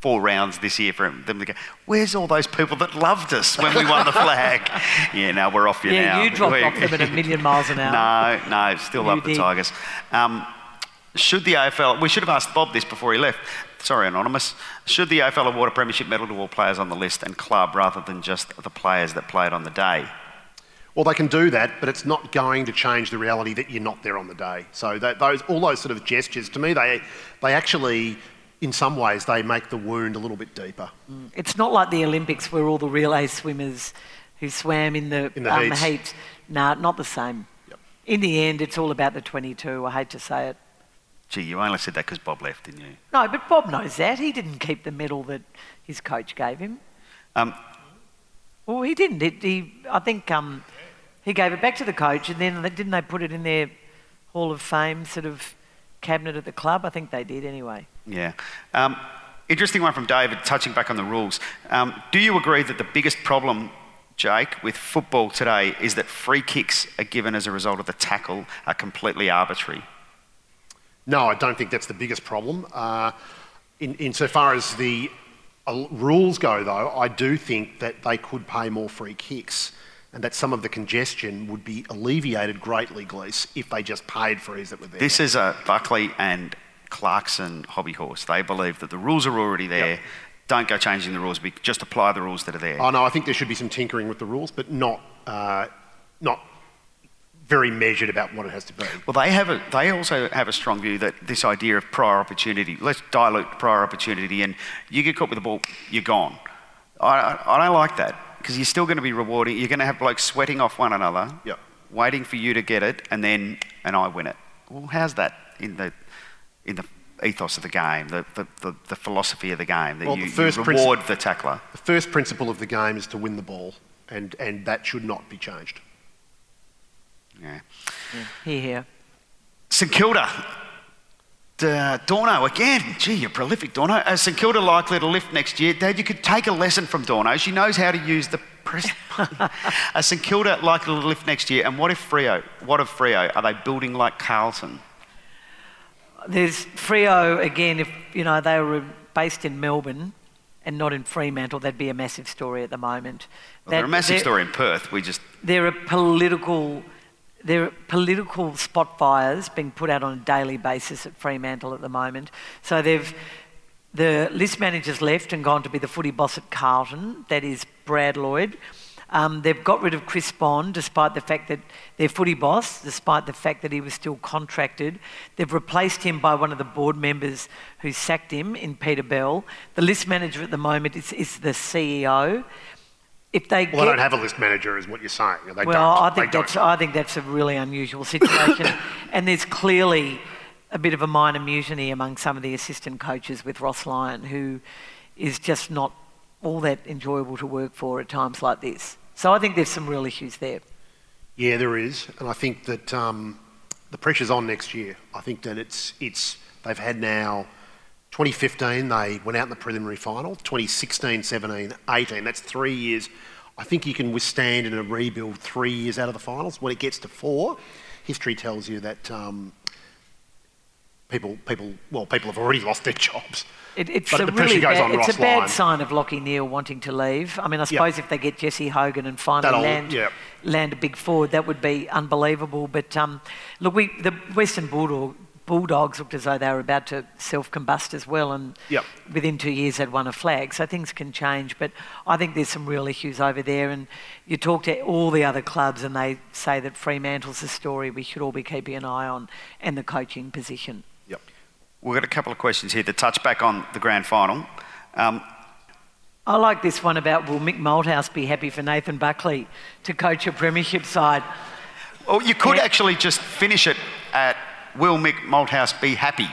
four rounds this year for them to go, where's all those people that loved us when we won the flag? Yeah, no, we're off you yeah, now. Yeah, you dropped We're, off them at a million miles an hour. No, no, still You love the did. Tigers. Um, should the A F L, we should have asked Bob this before he left, sorry Anonymous, should the A F L award a premiership medal to all players on the list and club rather than just the players that played on the day? Well, they can do that, but it's not going to change the reality that you're not there on the day. So that, those, all those sort of gestures, to me, they, they actually, in some ways, they make the wound a little bit deeper. It's not like the Olympics where all the relay swimmers who swam in the, In the um, heats. heat. No, not the same. Yep. In the end, it's all about the twenty-two. I hate to say it. Gee, you only said that because Bob left, didn't you? No, but Bob knows that. He didn't keep the medal that his coach gave him. Um, Well, he didn't. It, he, I think um, he gave it back to the coach, and then they, didn't they put it in their Hall of Fame sort of cabinet at the club? I think they did anyway. yeah. Um, interesting one from David, touching back on the rules. Um, do you agree that the biggest problem, Jake, with football today is that free kicks are given as a result of the tackle are completely arbitrary? No, I don't think that's the biggest problem. Uh, in, insofar as the uh, rules go, though, I do think that they could pay more free kicks and that some of the congestion would be alleviated greatly, Glees, if they just paid frees that were there. This is a Buckley and Clarkson hobby horse. They believe that the rules are already there. Yep. Don't go changing the rules. be- Just apply the rules that are there. Oh, no, I think there should be some tinkering with the rules, but not, uh, not very measured about what it has to be. Well, they have a, they also have a strong view that this idea of prior opportunity, let's dilute prior opportunity, and you get caught with the ball, you're gone. I, I, I don't like that, because you're still going to be rewarding. You're going to have blokes sweating off one another, Yep. waiting for you to get it, and then and I win it. Well, how's that in the in the ethos of the game, the the, the, the philosophy of the game, that Well, you, the first you princi- reward the tackler? The first principle of the game is to win the ball, and, and that should not be changed. Yeah. Here, here. St Kilda. Uh, Dorno again. Gee, you're prolific, Dorno. Uh, St Kilda likely to lift next year. Dad, you could take a lesson from Dorno. She knows how to use the press button. uh, St Kilda likely to lift next year. And what if Freo? What of Freo? Are they building like Carlton? There's Freo, again, if, you know, they were based in Melbourne and not in Fremantle, that'd be a massive story at the moment. Well, they're a That- massive they're- story in Perth. We just... There are political, there are political spot fires being put out on a daily basis at Fremantle at the moment. So they've, the list manager's left and gone to be the footy boss at Carlton. That is Brad Lloyd. Um, they've got rid of Chris Bond, despite the fact that their footy boss, despite the fact that he was still contracted. They've replaced him by one of the board members who sacked him in Peter Bell. The list manager at the moment is, is the C E O. If they Well, get, they don't have a list manager, is what you're saying. They well, don't. I think They that's don't. I think that's a really unusual situation, and there's clearly a bit of a minor mutiny among some of the assistant coaches with Ross Lyon, who is just not all that enjoyable to work for at times like this. So I think there's some real issues there. Yeah, there is, and I think that um, the pressure's on next year. I think that it's it's they've had now twenty fifteen they went out in the preliminary final, twenty sixteen, seventeen, eighteen. That's three years. I think you can withstand in a rebuild three years out of the finals. When it gets to four, history tells you that um, people people well people have already lost their jobs. It, it's But a the pressure really goes bad, on it's Ross a bad Lyon. sign of Lockie Neal wanting to leave. I mean, I suppose if they get Jesse Hogan and finally That'll- land yeah. land a big forward, that would be unbelievable. But um, look, we the Western Bulldog, Bulldogs looked as though they were about to self-combust as well, and Yep. within two years they'd won a flag. So things can change, but I think there's some real issues over there. And you talk to all the other clubs, and they say that Fremantle's a story we should all be keeping an eye on, and the coaching position. Yep. We've got a couple of questions here to touch back on the grand final. Um, I like this one about, will Mick Malthouse be happy for Nathan Buckley to coach a premiership side? well, you could Yeah. actually just finish it at, will Mick Malthouse be happy?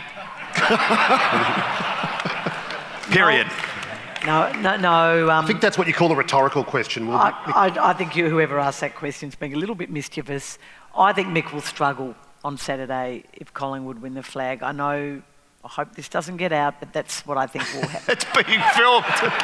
Period. No, no, no. Um, I think that's what you call a rhetorical question. Will I, Mick- I, I think you, whoever asked that question is being a little bit mischievous. I think Mick will struggle on Saturday if Collingwood win the flag. I know, I hope this doesn't get out, but that's what I think will happen. It's being filmed.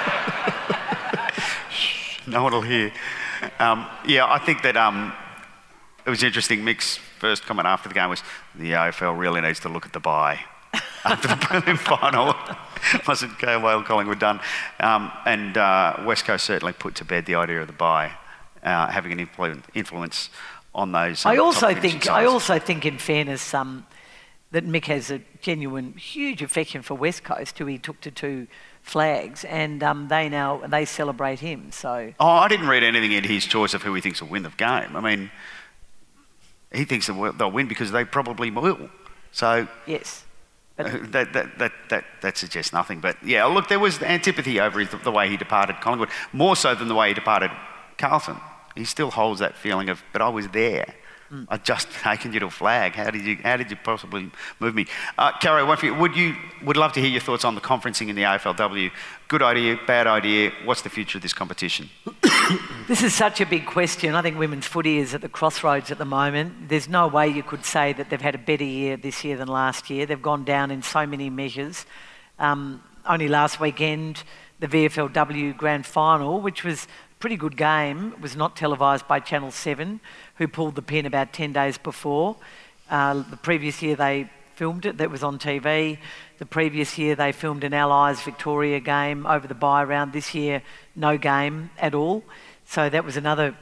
No one will hear. Um, yeah, I think that um, it was interesting. Mick's first comment after the game was, the A F L really needs to look at the bye after the prelim final. wasn't Gale Whale Collingwood done. Um, and uh, West Coast certainly put to bed the idea of the bye, uh, having an influ- influence on those. Um, I also top think, sides. I also think, in fairness, um, that Mick has a genuine, huge affection for West Coast, who he took to two flags, and um, they now they celebrate him. So. Oh, I didn't read anything into his choice of who he thinks will win the game. I mean, he thinks they'll they'll win because they probably will. So. Yes. Uh, that, that, that, that, that suggests nothing. But yeah, look, there was antipathy over his, the way he departed Collingwood, more so than the way he departed Carlton. He still holds that feeling of, but I was there. Mm. I just taken you to a flag. How did you how did you possibly move me? Uh, Caro, one for you. Would you would love to hear your thoughts on the conferencing in the A F L W. Good idea, bad idea? What's the future of this competition? This is such a big question. I think women's footy is at the crossroads at the moment. There's no way you could say that they've had a better year this year than last year. They've gone down in so many measures. Um, only last weekend, the V F L W Grand Final, which was a pretty good game, was not televised by Channel seven, who pulled the pin about ten days before. Uh, the previous year they filmed it, that was on T V. The previous year they filmed an Allies Victoria game over the bye round. This year, no game at all. So that was another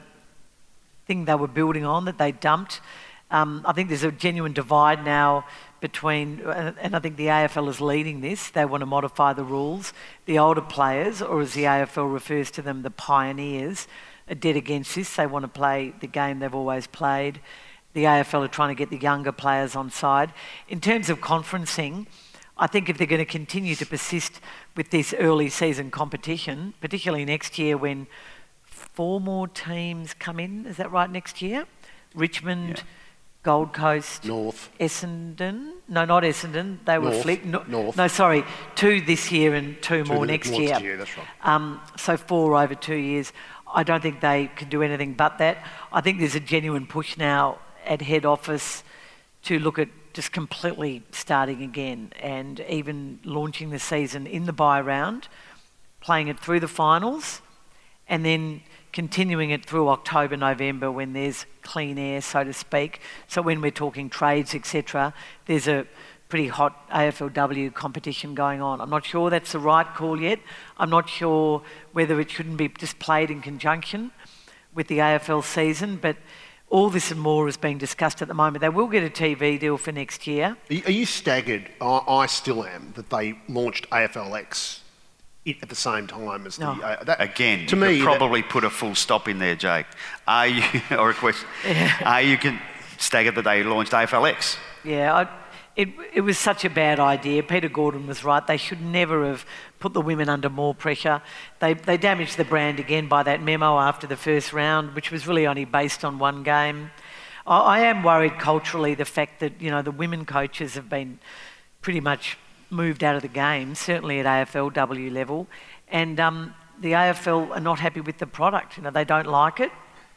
thing they were building on that they dumped. Um, I think there's a genuine divide now between, and I think the A F L is leading this, they want to modify the rules. The older players, or as the A F L refers to them, the pioneers, are dead against this. They want to play the game they've always played. The A F L are trying to get the younger players on side. In terms of conferencing, I think if they're going to continue to persist with this early season competition, particularly next year when four more teams come in, is that right, next year? Richmond, yeah. Gold Coast, North, Essendon. No, not Essendon. They were North. flipped. No, North. no, sorry, two this year and two, two more next year. Next year, that's right. Um, so four over two years. I don't think they can do anything but that. I think there's a genuine push now at head office to look at just completely starting again and even launching the season in the bye round, playing it through the finals, and then continuing it through October, November when there's clean air, so to speak. So when we're talking trades, et cetera, there's a pretty hot A F L W competition going on. I'm not sure that's the right call yet. I'm not sure whether it shouldn't be just played in conjunction with the A F L season, but all this and more is being discussed at the moment. They will get a T V deal for next year. Are you staggered? I, I still am, that they launched A F L X at the same time as no. the... Uh, that, Again, to you me, could probably that, put a full stop in there, Jake. Are you, or a question, yeah. are you can staggered that they launched A F L X? Yeah, I, it, it was such a bad idea. Peter Gordon was right. They should never have put the women under more pressure. They, they damaged the brand again by that memo after the first round, which was really only based on one game. I, I am worried culturally the fact that, you know, the women coaches have been pretty much moved out of the game, certainly at A F L W level, and um, the A F L are not happy with the product. You know, they don't like it.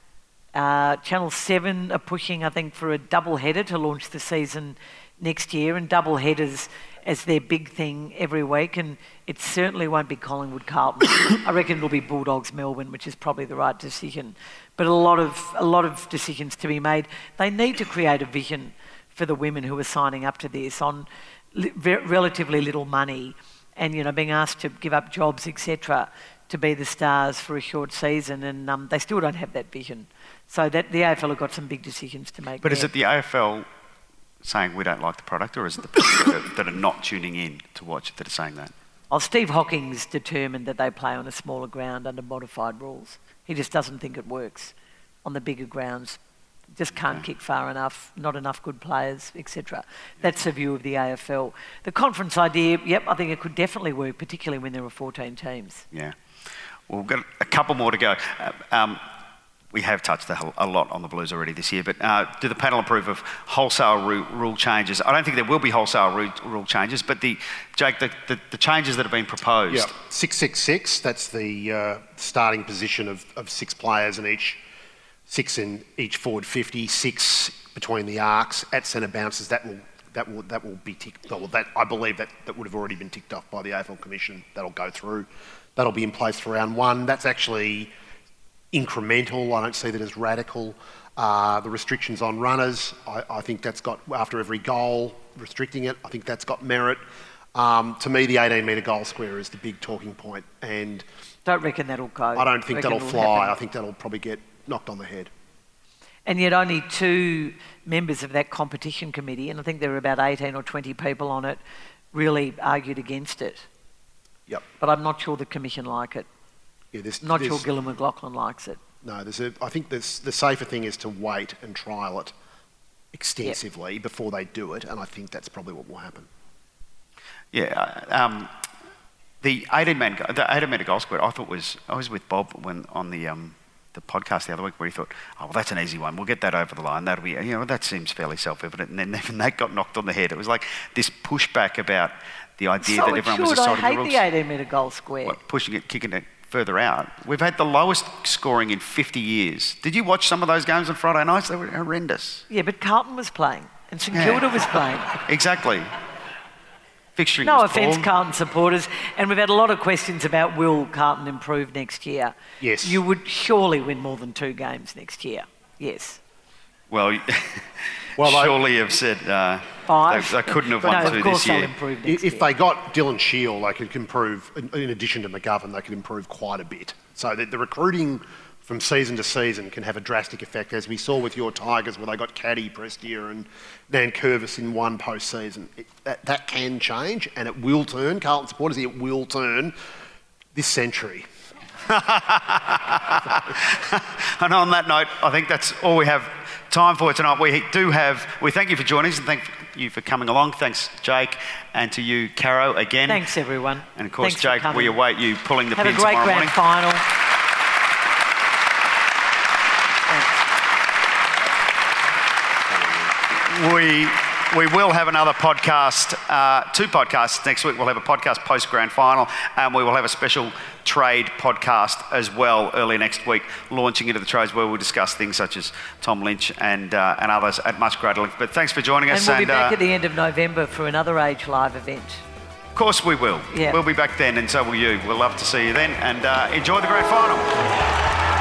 Uh, Channel seven are pushing, I think, for a double header to launch the season next year, and double headers as their big thing every week, and it certainly won't be Collingwood Carlton. I reckon it'll be Bulldogs Melbourne, which is probably the right decision. But a lot of a lot of decisions to be made. They need to create a vision for the women who are signing up to this on li- relatively little money, and you know, being asked to give up jobs, et cetera, to be the stars for a short season, and um, they still don't have that vision. So that the A F L have got some big decisions to make. But there. Is it the A F L saying we don't like the product, or is it the people that, that are not tuning in to watch it that are saying that? Oh, Steve Hocking's determined that they play on a smaller ground under modified rules. He just doesn't think it works on the bigger grounds. Just can't okay. kick far enough, not enough good players, et cetera. That's the view of the A F L. The conference idea, yep, I think it could definitely work, particularly when there are fourteen teams. Yeah. Well, we've got a couple more to go. Uh, um, We have touched a, a lot on the Blues already this year, but uh, do the panel approve of wholesale ru- rule changes? I don't think there will be wholesale ru- rule changes, but the Jake, the, the, the changes that have been proposed. Yeah, six six six. That's the uh, starting position of, of six players in each, six in each forward fifty, six between the arcs at centre bounces. That will that will that will be ticked. Well, that I believe that that would have already been ticked off by the A F L Commission. That'll go through. That'll be in place for round one. That's actually incremental. I don't see that as radical. Uh, the restrictions on runners, I, I think that's got, after every goal, restricting it, I think that's got merit. Um, to me, the eighteen metre goal square is the big talking point, and Don't reckon that'll go. I don't think Reckon that'll it'll fly. happen. I think that'll probably get knocked on the head. And yet only two members of that competition committee, and I think there were about eighteen or twenty people on it, really argued against it. Yep. But I'm not sure the commission like it. Yeah, there's, Not there's, sure Gillon McLachlan likes it. No, there's a, I think there's, the safer thing is to wait and trial it extensively yep. before they do it, and I think that's probably what will happen. Yeah, um, the eighteen man, the eighteen metre goal square, I thought was, I was with Bob when on the um, the podcast the other week where he thought, oh, well, that's an easy one. We'll get that over the line. That'll be, you know, that seems fairly self-evident. And then even that got knocked on the head. It was like this pushback about the idea so that everyone was should. deciding I the rules. hate the eighteen metre goal square. What, pushing it, kicking it further out. We've had the lowest scoring in fifty years. Did you watch some of those games on Friday nights? They were horrendous. Yeah, but Carlton was playing and St Yeah. Kilda was playing. Exactly. Fixturing No was offence, poor. Carlton supporters, and we've had a lot of questions about will Carlton improve next year. Yes. You would surely win more than two games next year. Yes. Well, Well, I- surely have said uh, Five. they, they couldn't have But won no, two of course this year. they'll improve I- next If year. they got Dylan Shield, they could improve, in in addition to McGovern, they could improve quite a bit. So the, the recruiting from season to season can have a drastic effect, as we saw with your Tigers, where they got Caddy, Prestia and Nankervis in one postseason. It, that, that can change, and it will turn. Carlton supporters, it will turn this century. And on that note, I think that's all we have time for tonight. We do have, we thank you for joining us and thank you for coming along. Thanks, Jake, and to you, Caro, again. Thanks, everyone. And of course, Thanks for Jake, coming. we await you pulling the Have a pin great tomorrow grand morning. final. Thanks. We we will have another podcast, uh, two podcasts next week. We'll have a podcast post grand final, and we will have a special trade podcast as well early next week, launching into the trades where we'll discuss things such as Tom Lynch and uh, and others at much greater length. But thanks for joining And us. we'll be back uh, at the end of November for another Age Live event. of course we will. Yeah. We'll be back then, and so will you. We'll love to see you then, and uh, enjoy the grand final.